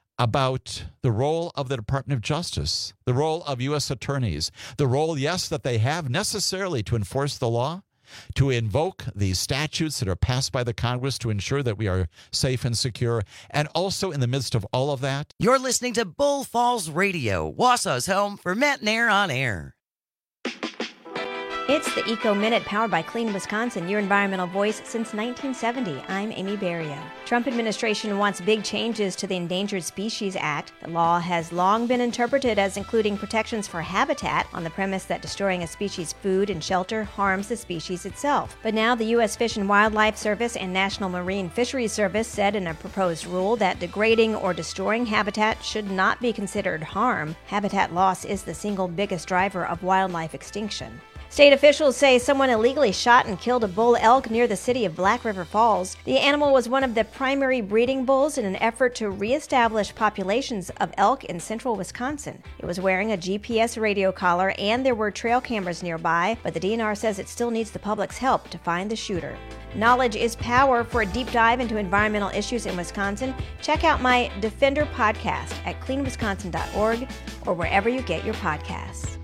S16: about the role of the Department of Justice, the role of U S attorneys, the role, yes, that they have necessarily to enforce the law, to invoke the statutes that are passed by the Congress to ensure that we are safe and secure, and also in the midst of all of that.
S29: You're listening to Bull Falls Radio, Wausau's home for Matt Nair on air.
S2: It's the Eco Minute powered by Clean Wisconsin, your environmental voice since nineteen seventy. I'm Amy Barrio. Trump administration wants big changes to the Endangered Species Act. The law has long been interpreted as including protections for habitat on the premise that destroying a species' food and shelter harms the species itself. But now the U S Fish and Wildlife Service and National Marine Fisheries Service said in a proposed rule that degrading or destroying habitat should not be considered harm. Habitat loss is the single biggest driver of wildlife extinction. State officials say someone illegally shot and killed a bull elk near the city of Black River Falls. The animal was one of the primary breeding bulls in an effort to reestablish populations of elk in central Wisconsin. It was wearing a G P S radio collar and there were trail cameras nearby, but the D N R says it still needs the public's help to find the shooter. Knowledge is power. For a deep dive into environmental issues in Wisconsin, check out my Defender podcast at clean wisconsin dot org or wherever you get your podcasts.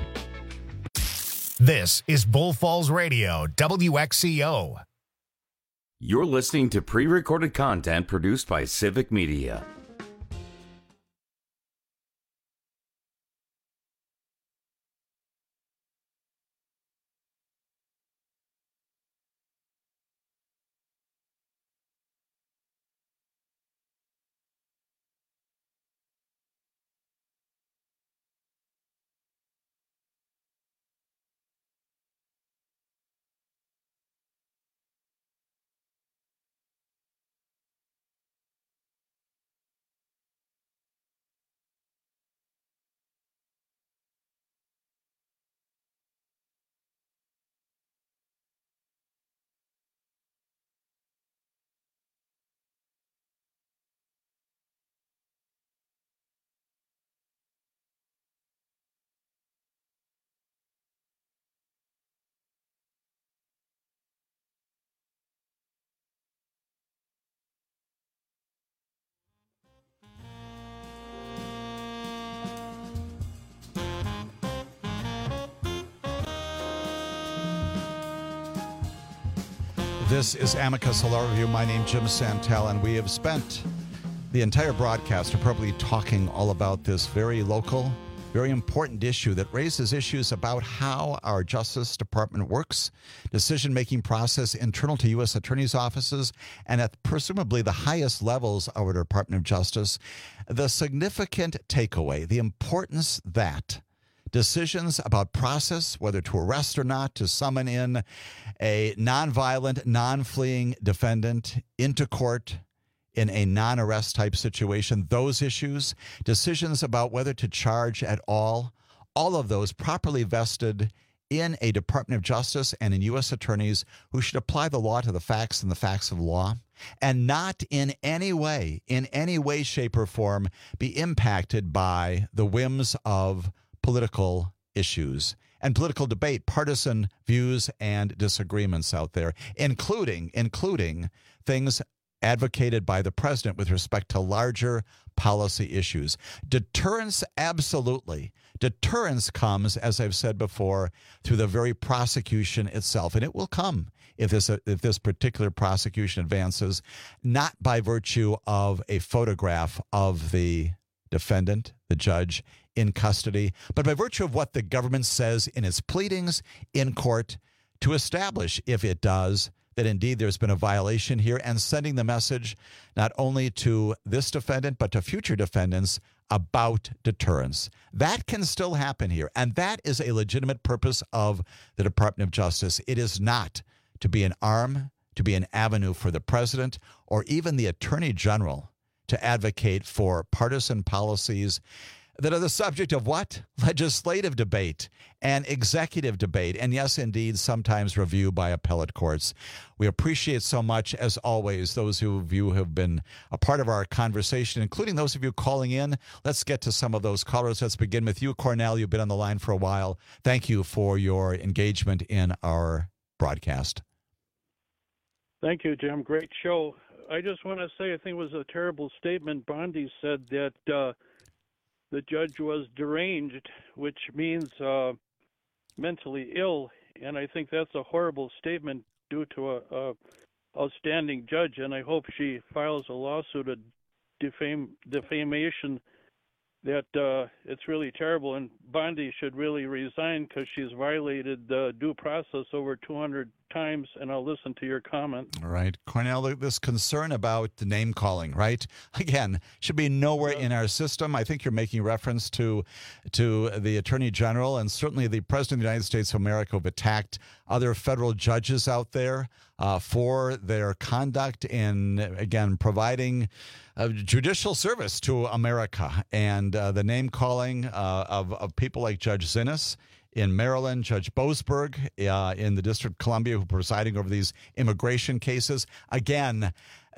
S1: This is Bull Falls Radio, W X C O.
S15: You're listening to pre-recorded content produced by Civic Media.
S16: This is Amicus Law Review. My name is Jim Santel, and we have spent the entire broadcast appropriately talking all about this very local, very important issue that raises issues about how our Justice Department works, decision-making process internal to U S attorneys' offices, and at presumably the highest levels of our Department of Justice. The significant takeaway, the importance that decisions about process, whether to arrest or not, to summon in a nonviolent, non-fleeing defendant into court in a non-arrest type situation, those issues, decisions about whether to charge at all, all of those properly vested in a Department of Justice and in U S attorneys who should apply the law to the facts and the facts of law, and not in any way, in any way, shape, or form be impacted by the whims of political issues and political debate, partisan views and disagreements out there, including including things advocated by the president with respect to larger policy issues. Deterrence, absolutely. Deterrence comes, as I've said before, through the very prosecution itself, and it will come if this if this particular prosecution advances, not by virtue of a photograph of the defendant, the judge, in custody, but by virtue of what the government says in its pleadings in court to establish, if it does, that indeed there's been a violation here, and sending the message not only to this defendant but to future defendants about deterrence. That can still happen here, and that is a legitimate purpose of the Department of Justice. It is not to be an arm, to be an avenue for the president or even the attorney general to advocate for partisan policies that are the subject of what? Legislative debate and executive debate. And yes, indeed, sometimes review by appellate courts. We appreciate so much, as always, those of you who have been a part of our conversation, including those of you calling in. Let's get to some of those callers. Let's begin with you, Cornell. You've been on the line for a while. Thank you for your engagement in our broadcast.
S4: Thank you, Jim. Great show. I just want to say I think it was a terrible statement. Bondi said that uh, the judge was deranged, which means uh, mentally ill, and I think that's a horrible statement due to a, a outstanding judge, and I hope she files a lawsuit of defame, defamation that uh, it's really terrible, and Bondi should really resign because she's violated uh, due process over two hundred times, and I'll listen to your comment.
S16: All right. Cornell, this concern about the name calling, right? Again, should be nowhere in our system. I think you're making reference to to the Attorney General and certainly the President of the United States of America who've attacked other federal judges out there uh, for their conduct in, again, providing uh, judicial service to America. And uh, the name calling uh, of, of people like Judge Zinnes in Maryland, Judge Boasberg uh, in the District of Columbia, who are presiding over these immigration cases. Again,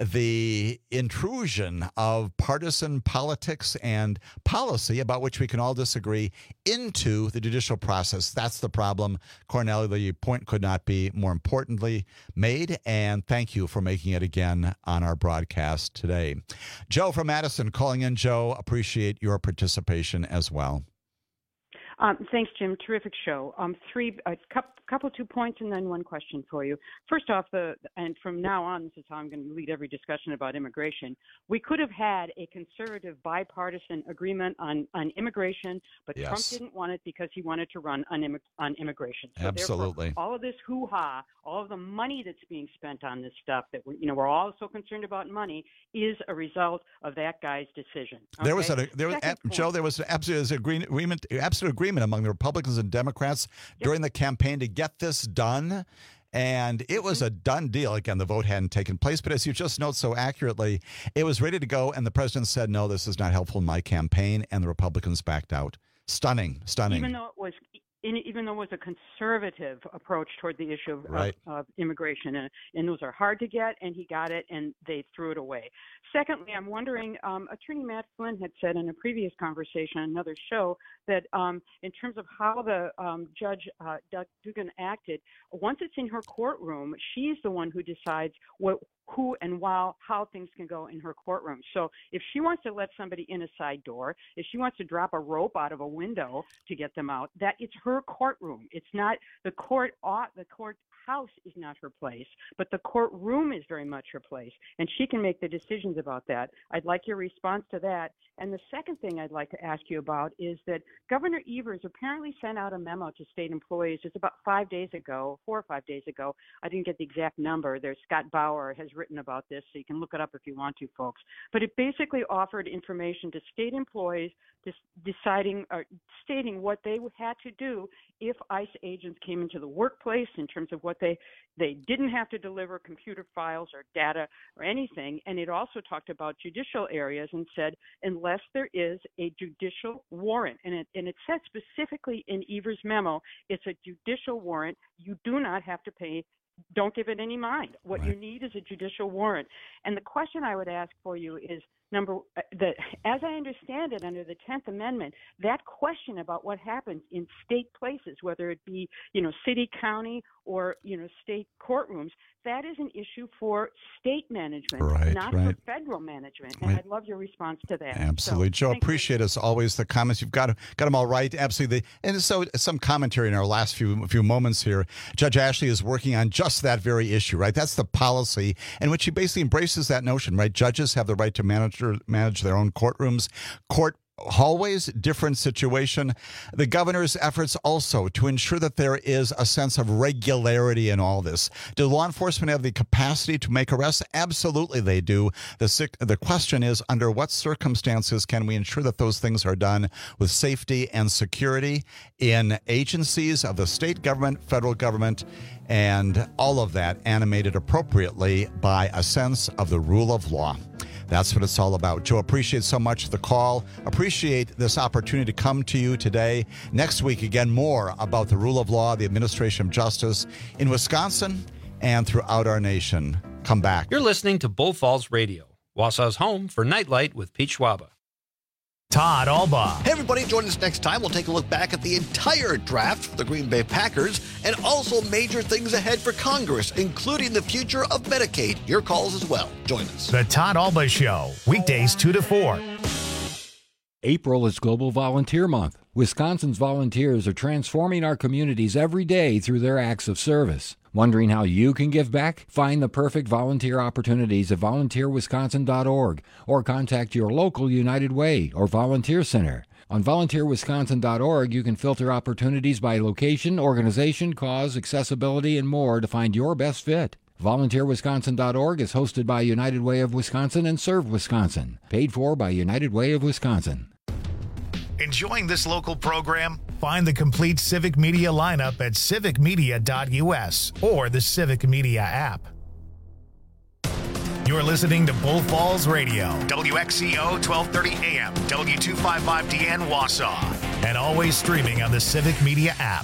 S16: the intrusion of partisan politics and policy about which we can all disagree into the judicial process. That's the problem. Cornell, the point could not be more importantly made, and thank you for making it again on our broadcast today. Joe from Madison calling in. Joe, appreciate your participation as well.
S5: Um, thanks, Jim. Terrific show. Um, three, a couple, couple, two points, and then one question for you. First off, the and from now on, this is how I'm going to lead every discussion about immigration. We could have had a conservative bipartisan agreement on, on immigration, but
S16: yes.
S5: Trump didn't want it because he wanted to run on, immig- on immigration. So
S16: Absolutely.
S5: All of this hoo-ha, all of the money that's being spent on this stuff that we, you know, we're all so concerned about money is a result of that guy's decision. Okay?
S16: There was a there was
S5: Second
S16: Joe.
S5: point.
S16: There was an absolute agreement, absolute agreement among the Republicans and Democrats
S5: Yep.
S16: during the campaign to get this done. And it was a done deal. Again, the vote hadn't taken place, but as you just note so accurately, it was ready to go. And the president said, no, this is not helpful in my campaign. And the Republicans backed out. Stunning, stunning.
S5: Even though it was, even though it was a conservative approach toward the issue of,
S16: Right.
S5: of, of immigration, and, and those are hard to get, and he got it, and they threw it away. Secondly, I'm wondering, um, Attorney Matt Flynn had said in a previous conversation on another show that um, in terms of how the um, Judge uh, Doug Dugan acted, once it's in her courtroom, she's the one who decides what, who and while, how things can go in her courtroom. So if she wants to let somebody in a side door, if she wants to drop a rope out of a window to get them out, that it's her courtroom. It's not the court. The court house is not her place, but the courtroom is very much her place, and she can make the decisions about that. I'd like your response to that. And the second thing I'd like to ask you about is that Governor Evers apparently sent out a memo to state employees just about five days ago, four or five days ago. I didn't get the exact number. There's Scott Bauer has written about this, so you can look it up if you want to, folks. But it basically offered information to state employees deciding or stating what they had to do if ICE agents came into the workplace in terms of what they they didn't have to deliver computer files or data or anything. And it also talked about judicial areas and said unless there is a judicial warrant, and it and it said specifically in Evers' memo, it's a judicial warrant. You do not have to pay. Don't give it any mind. What
S16: Right.
S5: you need is a judicial warrant. And the question I would ask for you is, number, uh, the, as I understand it under the tenth Amendment, that question about what happens in state places, whether it be, you know, city, county, or, you know, state courtrooms, that is an issue for state management,
S16: Right,
S5: not
S16: right.
S5: for federal management. And
S16: Right.
S5: I'd love your response to that.
S16: Absolutely.
S5: So,
S16: Joe,
S5: thank you.
S16: appreciate as always the comments. You've got got them all right. Absolutely. And so some commentary in our last few few moments here. Judge Ashley is working on just that very issue, right? That's the policy in which he basically embraces that notion, right? Judges have the right to manage, manage their own courtrooms. Court hallways, different situation. The governor's efforts also to ensure that there is a sense of regularity in all this. Do law enforcement have the capacity to make arrests? Absolutely they do. The sick, the question is, under what circumstances can we ensure that those things are done with safety and security in agencies of the state government, federal government, and all of that animated appropriately by a sense of the rule of law. That's what it's all about. Joe, appreciate so much the call. Appreciate this opportunity to come to you today. Next week, again, more about the rule of law, the administration of justice in Wisconsin and throughout our nation. Come back.
S7: You're listening to Bull Falls Radio, Wausau's home for Nightlight with Pete Schwaba.
S1: Todd Albaugh.
S8: Hey, everybody, join us next time. We'll take a look back at the entire draft for the Green Bay Packers and also major things ahead for Congress, including the future of Medicaid. Your calls as well. Join us.
S1: The Todd Albaugh Show, weekdays two to four.
S6: April is Global Volunteer Month. Wisconsin's volunteers are transforming our communities every day through their acts of service. Wondering how you can give back? Find the perfect volunteer opportunities at volunteer wisconsin dot org or contact your local United Way or volunteer center. On volunteer wisconsin dot org, you can filter opportunities by location, organization, cause, accessibility, and more to find your best fit. volunteer wisconsin dot org is hosted by United Way of Wisconsin and Serve Wisconsin. Paid for by United Way of Wisconsin.
S1: Enjoying this local program? Find the complete Civic Media lineup at civic media dot u s or the Civic Media app. You're listening to Bull Falls Radio, W X C O twelve thirty A M, W two fifty-five D N Wausau, and always streaming on the Civic Media app.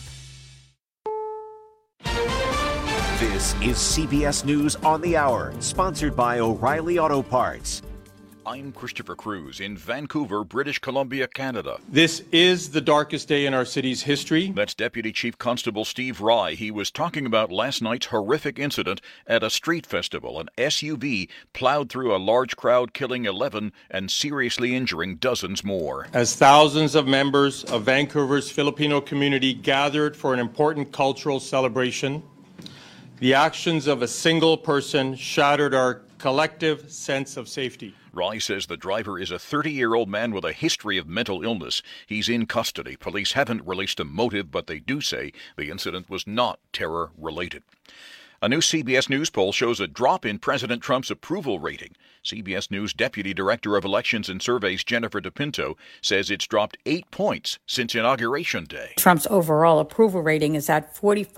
S9: This is C B S News on the Hour, sponsored by O'Reilly Auto Parts.
S3: I'm Christopher Cruz in Vancouver, British Columbia, Canada.
S10: This is the darkest day in our city's history.
S3: That's Deputy Chief Constable Steve Rye. He was talking about last night's horrific incident at a street festival. An S U V plowed through a large crowd, killing eleven and seriously injuring dozens more.
S10: As thousands of members of Vancouver's Filipino community gathered for an important cultural celebration, the actions of a single person shattered our collective sense of safety.
S3: Rye says the driver is a thirty-year-old man with a history of mental illness. He's in custody. Police haven't released a motive, but they do say the incident was not terror-related. A new C B S News poll shows a drop in President Trump's approval rating. C B S News Deputy Director of Elections and Surveys Jennifer DePinto says it's dropped eight points since Inauguration Day.
S11: Trump's overall approval rating is at forty-five.